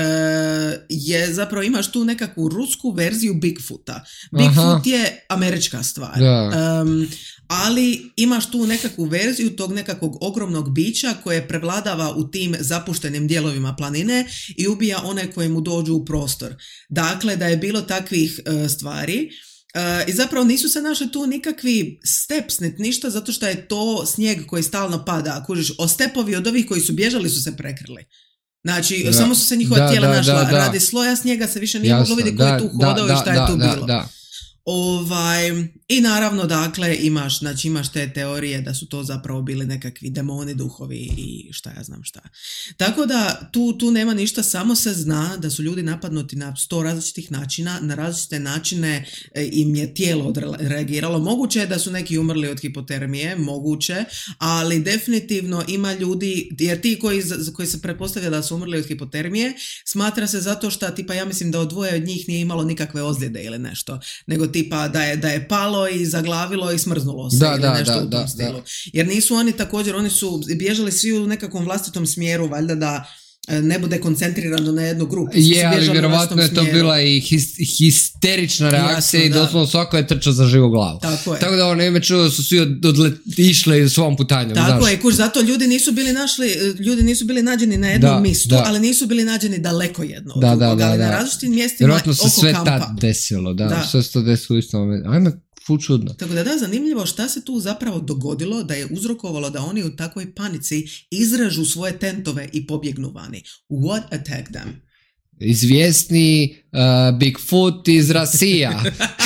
je zapravo imaš tu nekakvu rusku verziju Bigfoota. Bigfoot Aha. je američka stvar. Um, ali imaš tu nekakvu verziju tog nekakvog ogromnog bića koje prevladava u tim zapuštenim dijelovima planine i ubija one koje mu dođu u prostor. Dakle, da je bilo takvih uh, stvari. Uh, I zapravo nisu se našli tu nikakvi steps, niti ništa, zato što je to snijeg koji stalno pada. Kužiš, o stepovi od ovih koji su bježali su se prekrili. Znači, da, samo su se njihova da, tijela da, našla. Da, da. Radi sloja snijega se više nije moglo vidjeti ko je tu hodao i šta je tu da, bilo. Da. Ovaj, i naravno, dakle, imaš, znači imaš te teorije da su to zapravo bili nekakvi demoni, duhovi i šta ja znam šta. Tako da tu, tu nema ništa, samo se zna da su ljudi napadnuti na sto različitih načina, na različite načine im je tijelo reagiralo. Moguće je da su neki umrli od hipotermije, moguće, ali definitivno ima ljudi, jer ti koji, koji se pretpostavlja da su umrli od hipotermije, smatra se zato što, tipa, ja mislim da od dvoje od njih nije imalo nikakve ozljede ili nešto, nego tipa da je, da je palo palo i zaglavilo i smrznulo se da, ili da, nešto da, u tom da, stilu. Da. Jer nisu oni također, oni su bježali svi u nekakvom vlastitom smjeru, valjda da ne bude koncentrirano na jednu grupu. Je, ali vjerovatno je to smjeru. Bila i his, histerična reakcija. Jasno, i doslovno svako je trčao za živu glavu. Tako je. Tako da ono ime čuo su svi odlet, išli svom putanjom. Tako znaš. je, kuš, zato ljudi nisu bili našli, ljudi nisu bili nađeni na jednom da, mjestu, da. Ali nisu bili nađeni daleko jedno od da, drugoga, da, da, ali da. na različitim mjestima vjerovatno oko kampa. Vjerojatno se sve tad desilo, da, da. Sve se to desilo u istom momentu. Ajme, ful čudno. Tako da da, zanimljivo šta se tu zapravo dogodilo da je uzrokovalo da oni u takvoj panici izražu svoje tentove i pobjegnu vani. What attacked them? Izvjesni uh, Bigfoot iz Rasija.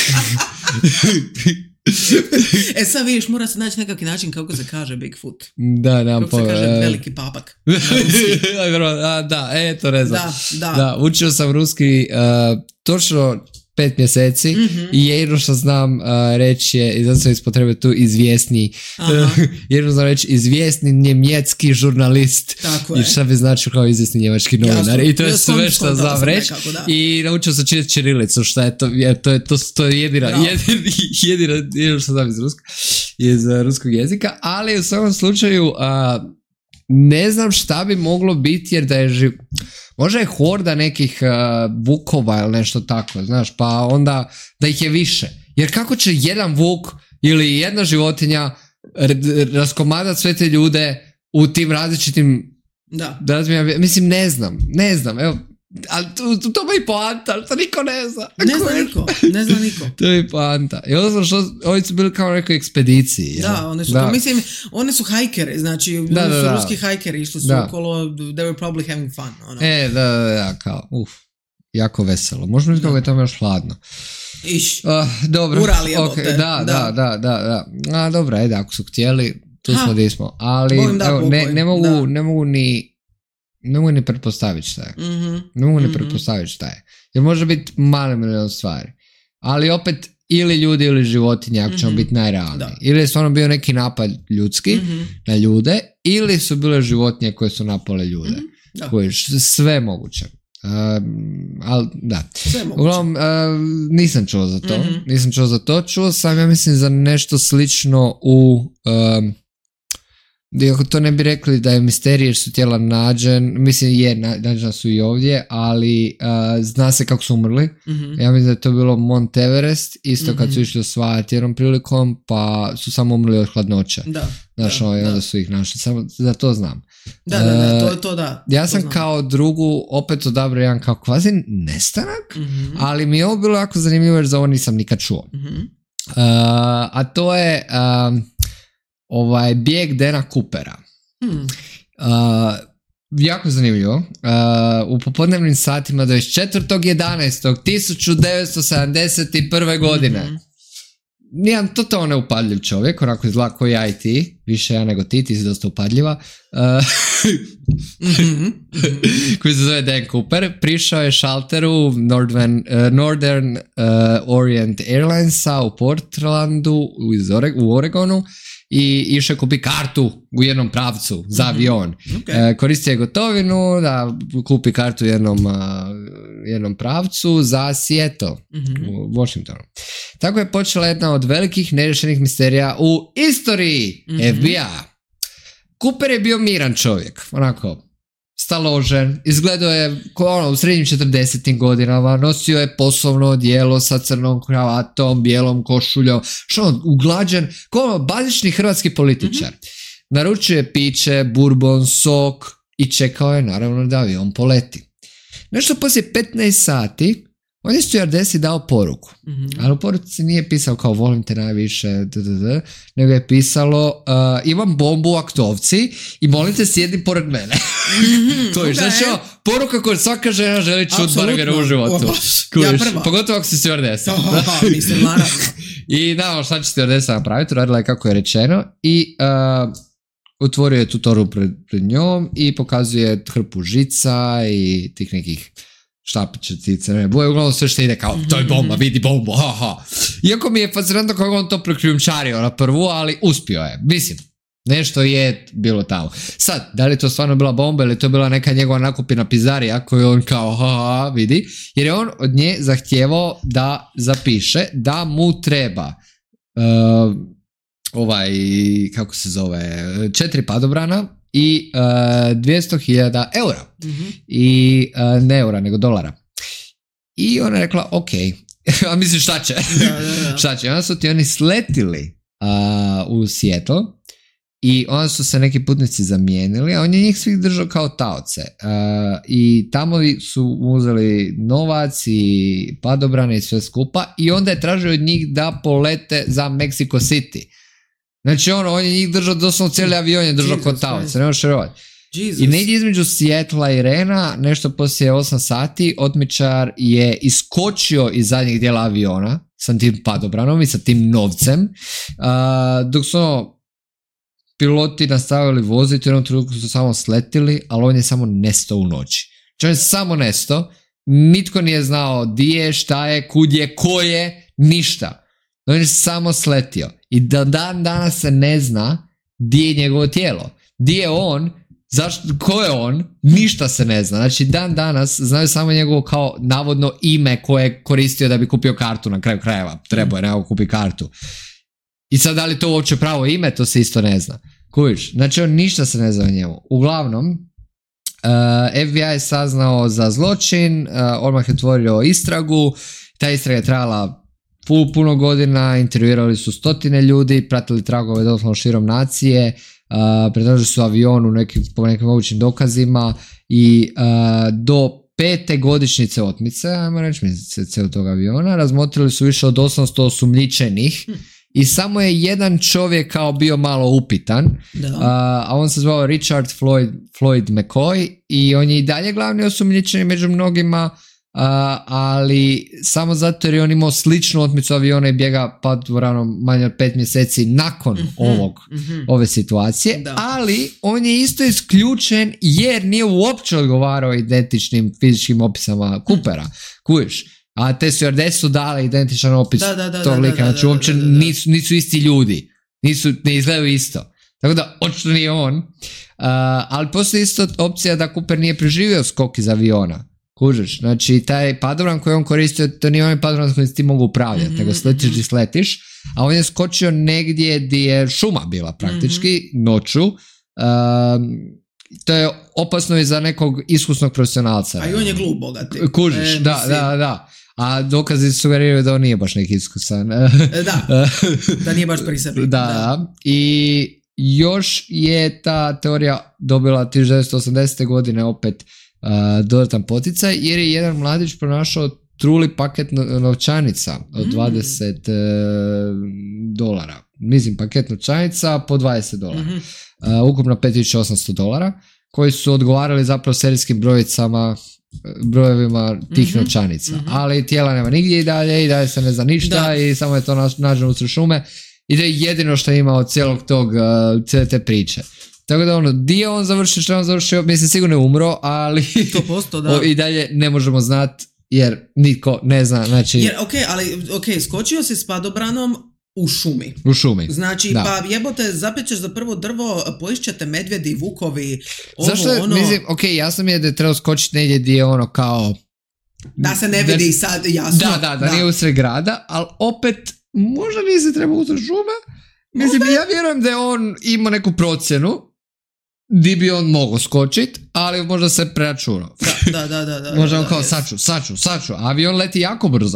E sad vidiš, mora se naći nekakvi način kako se kaže Bigfoot. Da, da, kako po, se kaže uh... veliki papak. A, da, eto ne znam. Da, da. Da, učio sam ruski uh, točno pet mjeseci mm-hmm. i jedno što znam uh, reći je, i zato sam ispotrebe tu izvjesni, jedno znam reći izvjesni njemecki žurnalist. Tako i je. šta bi značio kao izvjesni njemački novinar. I to je sve što znam reći. I naučio sam čitati ćirilicu, šta je to, je, to je to, to je jedina, jedina, jedina, jedino što znam iz, rusk, iz uh, ruskog jezika, ali u svakom slučaju uh, ne znam šta bi moglo biti, jer da je živ... Možda je horda nekih uh, vukova ili nešto tako, znaš, pa onda da ih je više. Jer kako će jedan vuk ili jedna životinja r- raskomadat sve te ljude u tim različitim... Da. da mislim, ne znam, ne znam, evo, ali to, to, to je i poanta, ali to niko ne zna. Ne zna niko, ne zna niko. To je poanta. I onda što, ovi su bili kao na nekoj ekspediciji. Da, ja. one su, da. To, mislim, one su hajkeri, znači, da, oni da, su da. ruski hajkeri, išli su da. okolo, they were probably having fun. Ono. E, da, da, da, kao, uf, jako veselo. Možda mi kako je tamo još hladno. Iš, uh, dobro, Urali je okay, da, da, da, da, da. A, dobro, ajde, ako su htjeli, tu ha. smo di smo. Ali, evo, ne, ne, mogu, ne mogu ni ne mogu ni pretpostaviti šta je. Mm-hmm. Ne mogu ni mm-hmm. pretpostaviti šta je. Jer može biti mali milion stvari. Ali opet, ili ljudi ili životinje, ako ćemo mm-hmm. biti najrealniji. Ili je stvarno bio neki napad ljudski mm-hmm. na ljude, ili su bile životinje koje su napale ljude. Mm-hmm. Koje, sve moguće. Uh, ali da. Uglavnom, uh, nisam čuo za to. Mm-hmm. Nisam čuo za to. Čuo sam, ja mislim, za nešto slično u... Um, iako to ne bi rekli da je misterij jer su tijela nađen, mislim je, nađena su i ovdje, ali uh, zna se kako su umrli. Mm-hmm. Ja mislim da je to bilo Mount Everest, isto mm-hmm. kad su išli osvajati jednom prilikom, pa su samo umrli od hladnoća. Da. Znaš, da, ovaj, da. Onda su ih našli, samo da to znam. Da, da, da, to, to da. Ja sam znam. Kao drugu opet odabrao jedan kao kvazi nestanak, mm-hmm. ali mi je ovo bilo jako zanimljivo jer za ovo nisam nikad čuo. Mm-hmm. Uh, a to je... Um, ovaj bijeg Dana Coopera. Hmm. Uh, jako zanimljivo. Uh, u popodnevnim satima dvadeset četvrtog jedanaestog tisuću devetsto sedamdeset prve godine. Mm-hmm. Nijem totalno neupadljiv čovjek, onako izgleda koji ja i ti, više ja nego ti, ti si dosta upadljiva, uh, mm-hmm. koji se zove Dan Cooper, prišao je šalteru Northern, uh, Northern uh, Orient Airlinesa u Portlandu u, Ore- u Oregonu i išao je kupi kartu u jednom pravcu za avion. Okay. E, koristio je gotovinu da kupi kartu u jednom, uh, jednom pravcu za Seattle mm-hmm. u Washingtonu. Tako je počela jedna od velikih nerješenih misterija u istoriji mm-hmm. F B I. Cooper je bio miran čovjek, onako staložen, izgledao je ono, u srednjim četrdesetim godinama, nosio je poslovno odijelo sa crnom kravatom, bijelom košuljom, što uglađen, kao ono, bazični hrvatski političar. Mm-hmm. Naručio je piće, bourbon, sok i čekao je naravno da avion poleti. Nešto poslije petnaest sati on je stewardesi dao poruku, mm-hmm. ali u poruci nije pisao kao volim te najviše, dddd, nego je pisalo uh, imam bombu u aktovci i molim te sjedni pored mene. Mm-hmm, to je, okay. Znači, o, poruka koju svaka žena želi čuti barem jer u životu. Oh, ja prva. Pogotovo ako si stewardesa. Oh, oh, mislim, naravno. I da, šta će stewardesa napraviti, radila je kako je rečeno i uh, otvorio je tu toru pred, pred njom i pokazuje hrpu žica i tih nekih štapiće, cice, ne, boje, uglavnom sve što ide kao, to je bomba, vidi bombu, ha, ha. Iako mi je fascinantno kako on to prekrijumčario na prvu, ali uspio je, mislim, nešto je bilo tamo. Sad, da li je to stvarno bila bomba ili to bila neka njegova nakupina pizarija koju on kao, ha, ha, vidi, jer je on od nje zahtijevao da zapiše da mu treba uh, ovaj, kako se zove, četiri padobrana i uh, dvjesto hiljada eura. Mm-hmm. I uh, ne eura, nego dolara. I ona je rekla, ok, a mislim šta će? Da, da, da. Šta će? Onda su ti oni sletili uh, u Seattle i onda su se neki putnici zamijenili, a on je njih svih držao kao taoce. Uh, I tamo su uzeli novac i padobrane i sve skupa i onda je tražio od njih da polete za Mexico City. Znači ono, on je njih držao, doslovno cijeli avion je držao kao taoce, ne možeš vjerovati. I negdje između Seattle i Rena, nešto poslije osam sati, otmičar je iskočio iz zadnjeg dijela aviona sa tim padobranom i sa tim novcem, uh, dok su ono, piloti nastavili voziti, u jednom trenutku su samo sletili, ali on je samo nestao u noći. Znači on je samo nestao, nitko nije znao di je, šta je, kud je, ko je, ništa. On je samo sletio. I da dan danas se ne zna di je njegovo tijelo. Di je on, zašto, ko je on, ništa se ne zna. Znači dan danas znaju samo njegovo kao navodno ime koje je koristio da bi kupio kartu na kraju krajeva. Trebao je nekako kupi kartu. I sad da li to uopće pravo ime, to se isto ne zna. Kuviš? Znači on ništa se ne zna o njemu. Uglavnom, uh, F B I je saznao za zločin, uh, odmah je otvorio istragu, ta istraga je trajala puno godina, intervjuirali su stotine ljudi, pratili tragove doslovno širom nacije, uh, pretražili su avion u nekim, po nekim mogućim dokazima i uh, do pete godišnjice otmice, ajmo reći mjesece od tog aviona, razmotrili su više od osamsto osumnjičenih hm. i samo je jedan čovjek kao bio malo upitan, uh, a on se zvao Richard Floyd, Floyd McCoy i on je i dalje glavni osumnjičeni među mnogima, Uh, ali samo zato jer je on imao sličnu otmicu aviona i bjega padobranom manje od pet mjeseci nakon mm-hmm, ovog, mm-hmm. ove situacije, da. Ali on je isto isključen jer nije uopće odgovarao identičnim fizičkim opisama Coopera, mm. kujiš, a te stewardese su dale identičan opis da, da, da, tog lika, znači uopće da, da, da. Nisu, nisu isti ljudi, nisu, ne izgledaju isto, tako da očito nije on, uh, ali postoji isto opcija da Cooper nije preživio skok iz aviona. Kužiš, znači taj padobran koji on koristio, to nije onaj padobran koji ti mogu upravljati, mm-hmm, nego sletiš i sletiš, a on je skočio negdje gdje je šuma bila praktički, mm-hmm. noću, um, to je opasno i za nekog iskusnog profesionalca. A i on je glup bogati. Kužiš, e, da, da, da. A dokazi sugeriraju da on nije baš neki iskusan. Da, da nije baš pri sebi. Da, da. I još je ta teorija dobila tisuću devetsto osamdesete godine opet Uh, dodatan poticaj jer je jedan mladić pronašao truli paket novčanica od mm. dvadeset uh, dolara. Mislim, paket novčanica po dvadeset dolara. Mm-hmm. Uh, ukupno pet tisuća osamsto dolara koji su odgovarali zapravo serijskim brojicama, brojevima tih mm-hmm. novčanica. Mm-hmm. Ali tijela nema nigdje i dalje i dalje se ne zna ništa da. I samo je to nađeno usred šume i to je jedino što ima od cijelog tog, uh, cijele te priče. Tako da ono, di je on završio, što je on završio, mislim sigurno je umro, ali sto posto, da. I dalje ne možemo znati jer nitko ne zna, znači... Jer, ok, ali, ok, skočio si s padobranom u šumi. U šumi, Znači, da. Pa jebote, zapećeš za prvo drvo, poišćete medvjedi, vukovi, ovo, Zašto, ono... mislim, ok, jasno mi je da je trebao skočiti negdje gdje je ono kao... Da se ne vidi da, sad, jasno. Da, da, da, da. Nije usred grada, ali opet, možda nisi trebao usred šume. Mislim, možda... ja vjerujem da je on imao neku procjenu di bi on mogao skočiti, ali možda se preračunao. Da, da, da, da. Možda da, on kao da, saču, saču, saču. Avion leti jako brzo.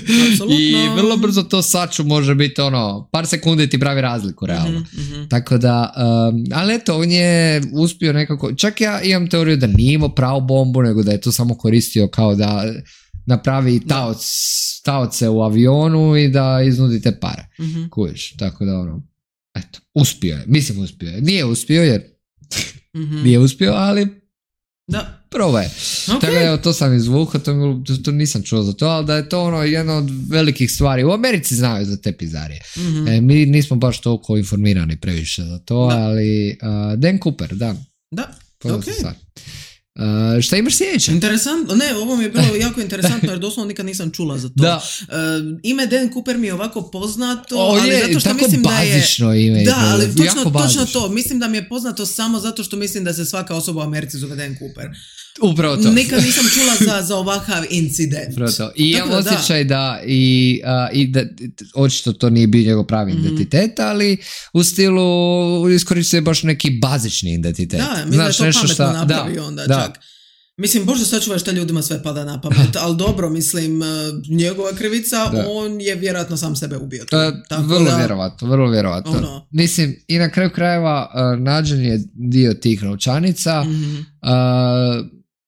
I vrlo brzo to saču može biti ono, par sekundi ti pravi razliku, realno. Mm-hmm, mm-hmm. Tako da, um, ali eto, on je uspio nekako, čak ja imam teoriju da nije imao pravu bombu, nego da je to samo koristio kao da napravi taoc, taoce u avionu i da iznudi te pare. Mm-hmm. Kužiš, tako da ono, eto, uspio je, mislim uspio je. Nije uspio jer mm-hmm. nije uspio, ali da. Probaj. Okay. Tako da evo, to sam izvukao, to, to, to nisam čuo za to, ali da je to ono jedna od velikih stvari. U Americi znaju za te pizarije. Mm-hmm. E, mi nismo baš toliko informirani previše za to, da. Ali uh, Dan Cooper, da. Da, ok. Uh, šta imaš sljedeće? Interesantno, ne, ovo mi je bilo jako interesantno jer doslovno nikad nisam čula za to. Da. Uh, ime Dan Cooper mi je ovako poznato, O, ali je, zato što tako mislim da je... bazično ime. Da, ali točno, jako točno bazično. to. Mislim da mi je poznato samo zato što mislim da se svaka osoba u Americi zove Dan Cooper. Upravo to. Nikad nisam čula za, za ovakav incident. Upravo to. I imam Tako da, da. osjećaj da, i, uh, i da, očito to nije bio njegov pravi Mhm. identitet, ali u stilu iskoristuje baš neki bazični identitet. Da, mislim da je to nešto pametno šta- napravio da, onda da. čak. Mislim, Bože sačuvaj šta ljudima sve pada na pamet, ali dobro, mislim, uh, njegova krivica, Da. on je vjerojatno sam sebe ubio. tu. Uh, Tako vrlo da- vjerovatno, vrlo vjerovatno. Ono. Mislim, i na kraju krajeva uh, nađen je dio tih novčanica, Mhm. uh,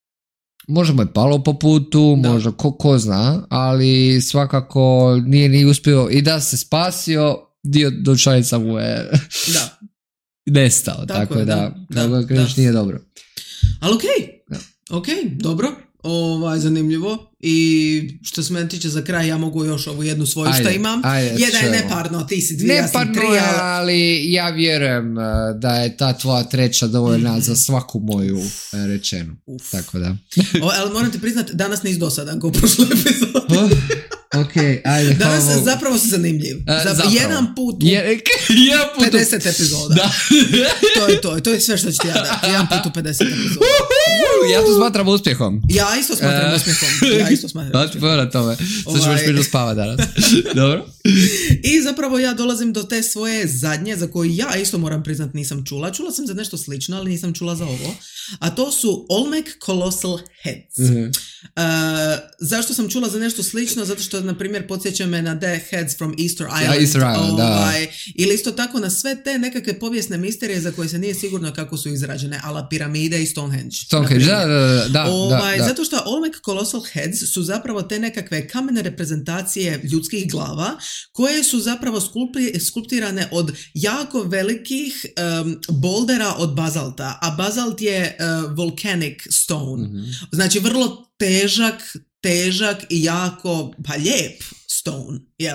možda mu je palo po putu, Da. možda ko, ko zna, ali svakako nije ni uspio i da se spasio, dio novčanica mu je Da. nestao, Tako tako, je, da, da, da, da, da, kreneš da. nije dobro. Ali okej, Da. okej, dobro, ovaj, zanimljivo. I što se mene tiče za kraj, ja mogu još ovu jednu svoju Ajde, što imam. ajde, Jedna je čujemo. neparno, ti si dvije, ja sam Neparno tri, je, ali- ali ja vjerujem uh, da je ta tvoja treća dovoljna za svaku moju uh, rečenu. Uf. Tako da. O, ali moram ti priznat, danas nis dosadan ko u prošloj epizodi. Ok, ajde. Danas hvala Bogu. zapravo si zanimljiv. E, Zapravo, zapravo. jedan put u Je, jedan put u- pedeset epizoda. Da. To je to, to je sve što ću ti ja dati. Jedan put u pedeset epizoda. Ja to smatram uspjehom. Ja isto smatram E. uspjehom. Ja isto smatram Hvala ti uspjehom. puno na tome. Sad ćemo Ovaj. još priđu spava danas. Dobro. I zapravo ja dolazim do te svoje zadnje za koju ja isto moram priznat nisam čula. Čula sam za nešto slično, ali nisam čula za ovo. A to su Olmec Colossal Heads. Mhm. Uh, zašto sam čula za nešto slično? Zato što, na primjer, podsjeća me na The Heads from Easter Island. Easter Island, da. Ovaj, ili isto tako na sve te nekakve povijesne misterije za koje se nije sigurno kako su izrađene, ala piramide i Stonehenge. Stonehenge, na da, primjer. da, da, da, Ovaj, da. Zato što Olmec Colossal Heads su zapravo te nekakve kamene reprezentacije ljudskih glava koje su zapravo skulpi, skulptirane od jako velikih um, boldera od bazalta, a bazalt je uh, volcanic stone. Mhm. Znači vrlo težak, težak i jako, pa lijep stone, jel?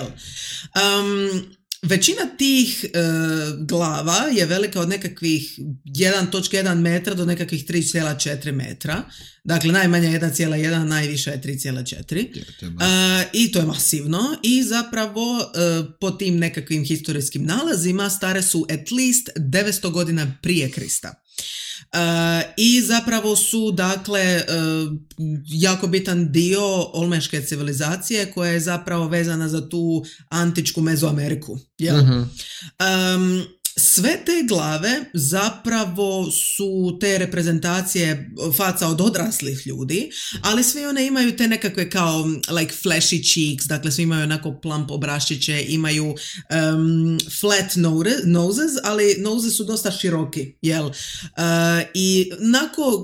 Um, većina tih e, glava je velika od nekakvih jedan zarez jedan metra do nekakvih tri zarez četiri metra. Dakle, najmanje jedan zarez jedan, najviše je tri zarez četiri. E, I to je masivno. I zapravo e, po tim nekakvim historijskim nalazima stare su at least devetsto godina prije Krista. Uh, i zapravo su dakle uh, jako bitan dio olmeške civilizacije koja je zapravo vezana za tu antičku Mezoameriku. Jel? Mhm. Um, sve te glave zapravo su te reprezentacije faca od odraslih ljudi, ali svi one imaju te nekakve kao like flashy cheeks, dakle svi imaju onako plump obraščiće, imaju um, flat nose- noses, ali noses su dosta široki, jel? Uh, I onako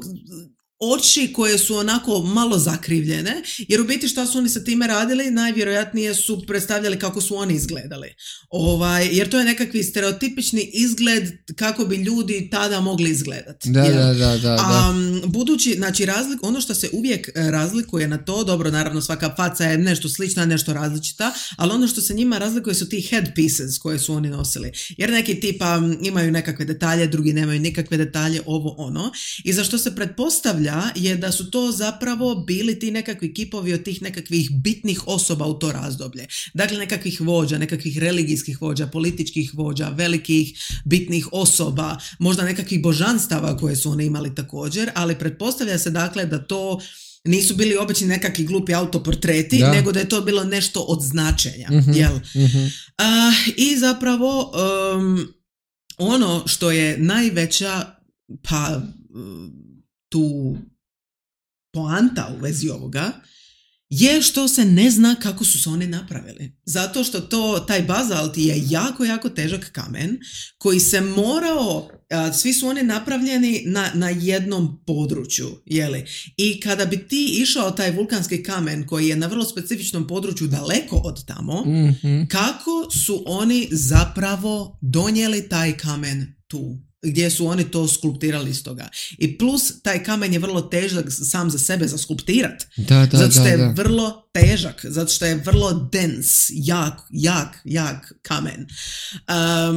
oči koje su onako malo zakrivljene, jer u biti što su oni sa time radili, najvjerojatnije su predstavljali kako su oni izgledali. Ovaj, jer to je nekakvi stereotipični izgled kako bi ljudi tada mogli izgledati. Da, da, da, da, da. A, budući, znači razlik, ono što se uvijek e, razlikuje na to, dobro, naravno svaka faca je nešto slična, nešto različita, ali ono što se njima razlikuje su ti headpieces koje su oni nosili. Jer neki tipa m, imaju nekakve detalje, drugi nemaju nikakve detalje, ovo ono. I za što se pretpostavlja je da su to zapravo bili ti nekakvi kipovi od tih nekakvih bitnih osoba u to razdoblje. Dakle, nekakvih vođa, nekakvih religijskih vođa, političkih vođa, velikih bitnih osoba, možda nekakvih božanstava koje su oni imali također, ali pretpostavlja se dakle da to nisu bili obični nekakvi glupi autoportreti, Da. nego da je to bilo nešto od značenja. Mhm, Jel? mhm. A, I zapravo um, ono što je najveća pa um, tu poanta u vezi ovoga je što se ne zna kako su se oni napravili. Zato što to, taj bazalt je jako, jako težak kamen koji se morao, a, svi su oni napravljeni na, na jednom području, jeli? I kada bi ti išao taj vulkanski kamen koji je na vrlo specifičnom području daleko od tamo, Mhm. kako su oni zapravo donijeli taj kamen tu, gdje su oni to skulptirali iz toga. I plus, taj kamen je vrlo težak sam za sebe za skulptirat. Da, da, zato što da, je da. vrlo težak, zato što je vrlo dense, jak, jak, jak kamen. Um,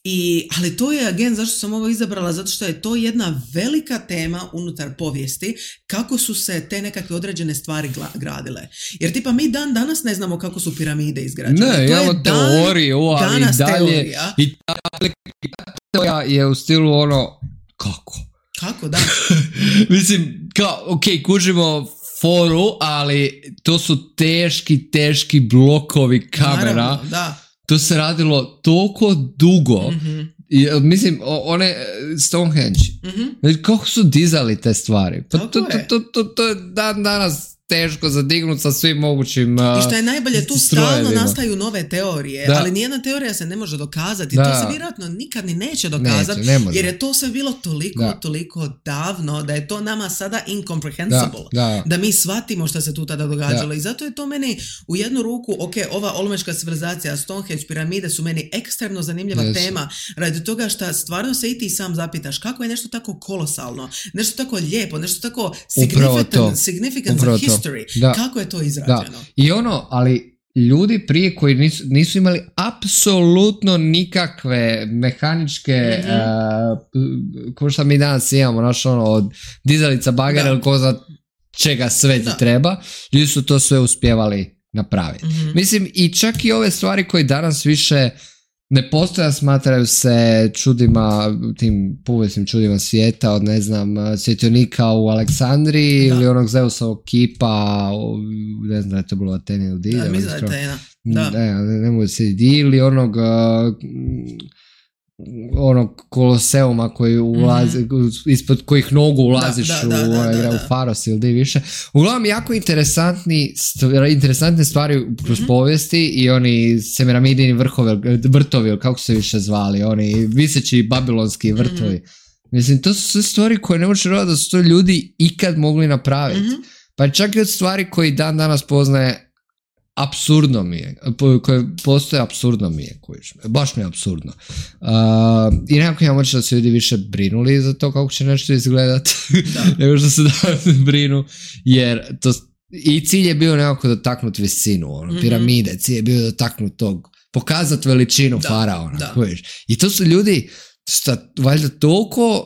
I, ali to je, again, zašto sam ovo izabrala, zato što je to jedna velika tema unutar povijesti, kako su se te nekakve određene stvari gla- gradile. Jer tipa mi dan danas ne znamo kako su piramide izgrađene. Ne, to imamo je teorije, ali danas dalje, teorija. i teorija je u stilu ono, kako? Kako, da? Mislim, kao, ok, kužimo foru, ali to su teški, teški blokovi kamera. Naravno, da. To se radilo toliko dugo. Mm-hmm. I, mislim, one Stonehenge. Mm-hmm. Kako su dizali te stvari? Pa to, to, to, to, to je dan danas teško zadignuti sa svim mogućim uh, I što je najbolje, tu strojevima. stalno nastaju nove teorije, da. Ali nijedna teorija se ne može dokazati. Da. To se vjerojatno nikad ni neće dokazati, neće, ne jer je to sve bilo toliko, da. toliko davno da je to nama sada incomprehensible. Da, da. da mi shvatimo što se tu tada događalo. Da. I zato je to meni u jednu ruku, ok, ova olmečka civilizacija, Stonehenge, piramide su meni ekstremno zanimljiva Jesu. tema, radi toga što stvarno se i ti sam zapitaš kako je nešto tako kolosalno, nešto tako lijepo, nešto tako significant, significant za history. Da. Kako je to izrađeno? Da. I ono, ali ljudi prije koji nisu, nisu imali apsolutno nikakve mehaničke mm-hmm. uh, ko što mi danas imamo, naš ono od dizalica bagera ili ko zna čega sve ti treba, ljudi su to sve uspjevali napraviti. Mm-hmm. Mislim, i čak i ove stvari koje danas više ne postoje, smatraju se čudima, tim povijesnim čudima svijeta, od ne znam, svjetionika u Aleksandriji da. ili onog Zeusovog kipa, ne znam da je to bilo Atene ili Dili. Da, mislim da je Atena. Da. Ne, ne, ne mogu se ili onog uh, onog koloseuma koji ulazi, mm-hmm. ispod kojih nogu ulaziš da, da, da, u, da, da, da. u Faros ili di više. Uglavnom, jako interesantni, interesantne stvari kroz mm-hmm. povijesti i oni semiramidini vrhovi, vrtovi, kako se više zvali, oni viseći babilonski vrtovi. Mm-hmm. Mislim, to su sve stvari koje ne možeš roditi da su to ljudi ikad mogli napraviti. Mm-hmm. Pa čak i od stvari koji dan danas poznaje apsurdno mi je, koje postoje apsurdno mi je, kojiš, baš mi je apsurdno. Uh, I nekako ja moći da se ljudi više brinuli za to kako će nešto izgledat, nego što se da brinu, jer to, i cilj je bio nekako dotaknuti visinu, ono, mm-hmm. piramide, cilj je bio dotaknuti tog, pokazati veličinu da, faraona, da. Kojiš. I to su ljudi, sta, valjda toliko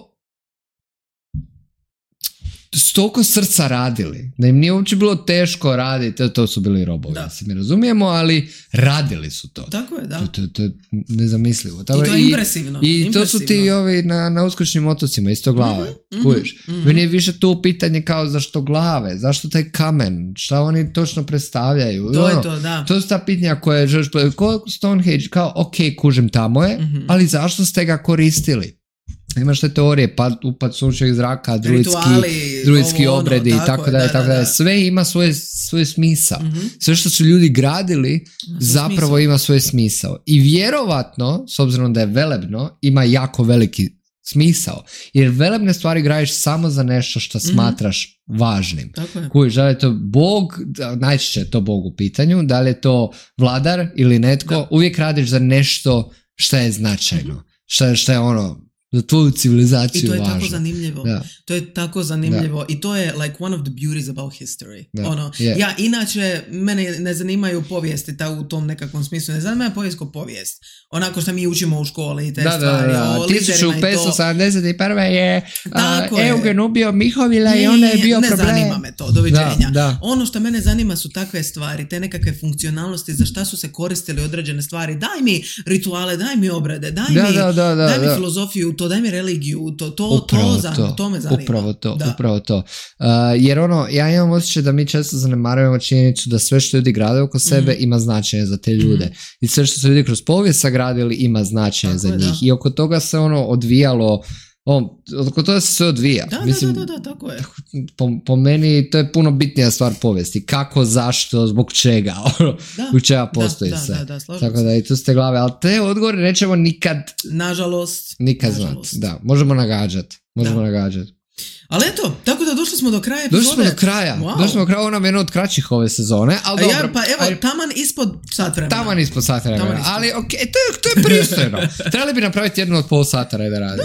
s toliko srca radili, da im nije uopće bilo teško raditi, to su bili robovi, da se mi razumijemo, ali radili su to. Tako je, da. To, to, to je nezamislivo. I to je I, impresivno. I impresivno. to su ti ovi na, na uskočnim otocima, isto glave. Mm-hmm, kužiš. Mm-hmm. Meni je više tu pitanje kao zašto glave, zašto taj kamen, šta oni točno predstavljaju. To ono, je to, da. To su ta pitanja koje želiš, ko Stonehenge, kao ok, kužim tamo je, mm-hmm. ali zašto ste ga koristili? Imaš te teorije, pad, upad sunčevih zraka, druidski, druidski ovo, obredi i tako dalje, tako dalje. Sve ima svoj, svoj smisao. Mm-hmm. Sve što su ljudi gradili zapravo smisao. Ima svoj smisao. I vjerovatno, s obzirom da je velebno, ima jako veliki smisao. Jer velebne stvari gradiš samo za nešto što smatraš mm-hmm. važnim. Kužiš, da li je to Bog, najčešće je to Bog u pitanju, da li je to vladar ili netko, da. Uvijek radiš za nešto što je značajno. Mm-hmm. Što, što je ono za tvoju civilizaciju važno. I to je važno. Tako zanimljivo. Da. To je tako zanimljivo. Da. I to je like one of the beauties about history. Da. Ono, yeah. Ja inače, mene ne zanimaju povijesti ta, u tom nekakvom smislu. Ne zanimaju povijest ko povijest. Onako što mi učimo u školi i te da, stvari. Da, da, da. tisuću petsto sedamdeset prve je uh, je. Eugen ubio Mihovila i onda je bio ne problem. Ne zanima me to, doviđenja. Da, da. Ono što mene zanima su takve stvari, te nekakve funkcionalnosti, za šta su se koristili određene stvari. Daj mi rituale, daj mi obrede, daj da, mi, da, da, da, daj mi da. filozofiju, to daj mi religiju, to, to, to, za, to, to me zanima. Upravo to, da. upravo to. Uh, jer ono, ja imam osjećaj da mi često zanemarujemo činjenicu da sve što ljudi grade oko sebe mm. ima značenje za te ljude. Mm. I sve što su ljudi kroz povijest sagradili ima značenje tako za je, njih. Da. I oko toga se ono odvijalo, o, oko toga se sve odvija. Da, Mislim, da, da, da, tako je. Po, po meni to je puno bitnija stvar povijesti. Kako, zašto, zbog čega. Ono, u čega postoji da, sve. Da, da, da, tako da i tu ste glave. Ali te odgovore nećemo nikad nažalost nikad nažalost. znati. Da, možemo nagađati. Možemo da. nagađati. Ali eto, tako da došli smo do kraja epizode. Došli smo do kraja. Wow. Došli smo do kraja, ovo nam je jedno od kraćih ove sezone. Ali ja, dobro, pa evo, ali, taman ispod sat vremena. Taman ispod sat vremena. Ali okej, okay, to, to je pristojno. Trebali bi napraviti jednu od pol sata da radimo. Da.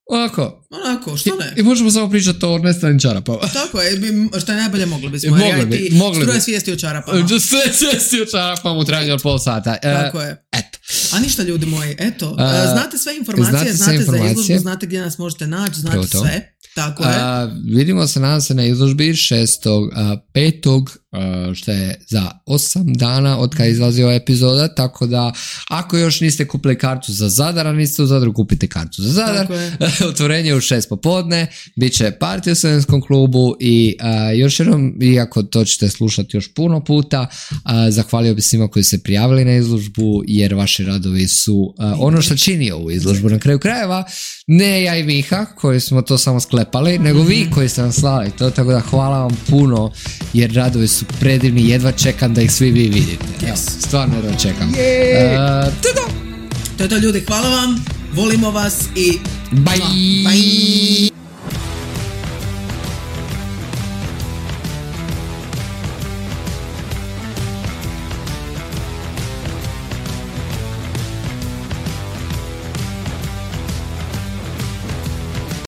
Onako. Onako, što ne? I, i možemo samo pričati o nestalim čarapama. Tako je, bi, što je najbolje mogli bismo. Mogli bi, mogli bi. Struje svijesti o čarapama. Struje svijesti o čarapama u trajanju od pol sata. Tako uh, je. Eto. A ništa, ljudi moji, eto. Uh, znate sve informacije, znate, znate sve informacije. za izložbu, znate gdje nas možete naći, znate sve. Tako je. Uh, vidimo se, nadam se, na izložbi šestog petog Uh, što je za osam dana od kada izlazi ova epizoda, tako da ako još niste kupili kartu za Zadar, a niste u Zadru, kupite kartu za Zadar. Otvorenje u šest popodne, bit će party u Studentskom klubu i uh, još jednom, iako to ćete slušati još puno puta, uh, zahvalio bi svima koji se prijavili na izložbu, jer vaši radovi su uh, ono što čini ovu izložbu na kraju krajeva. Ne ja i Miha koji smo to samo sklepali, nego mm-hmm. vi koji ste nam slali to, tako da hvala vam puno, jer radovi su predivni, jedva čekam da ih svi vi vidite. Yes. Evo, stvarno jedva čekam. Uh, to je to. To je to, ljudi, hvala vam, volimo vas i bye. Bye.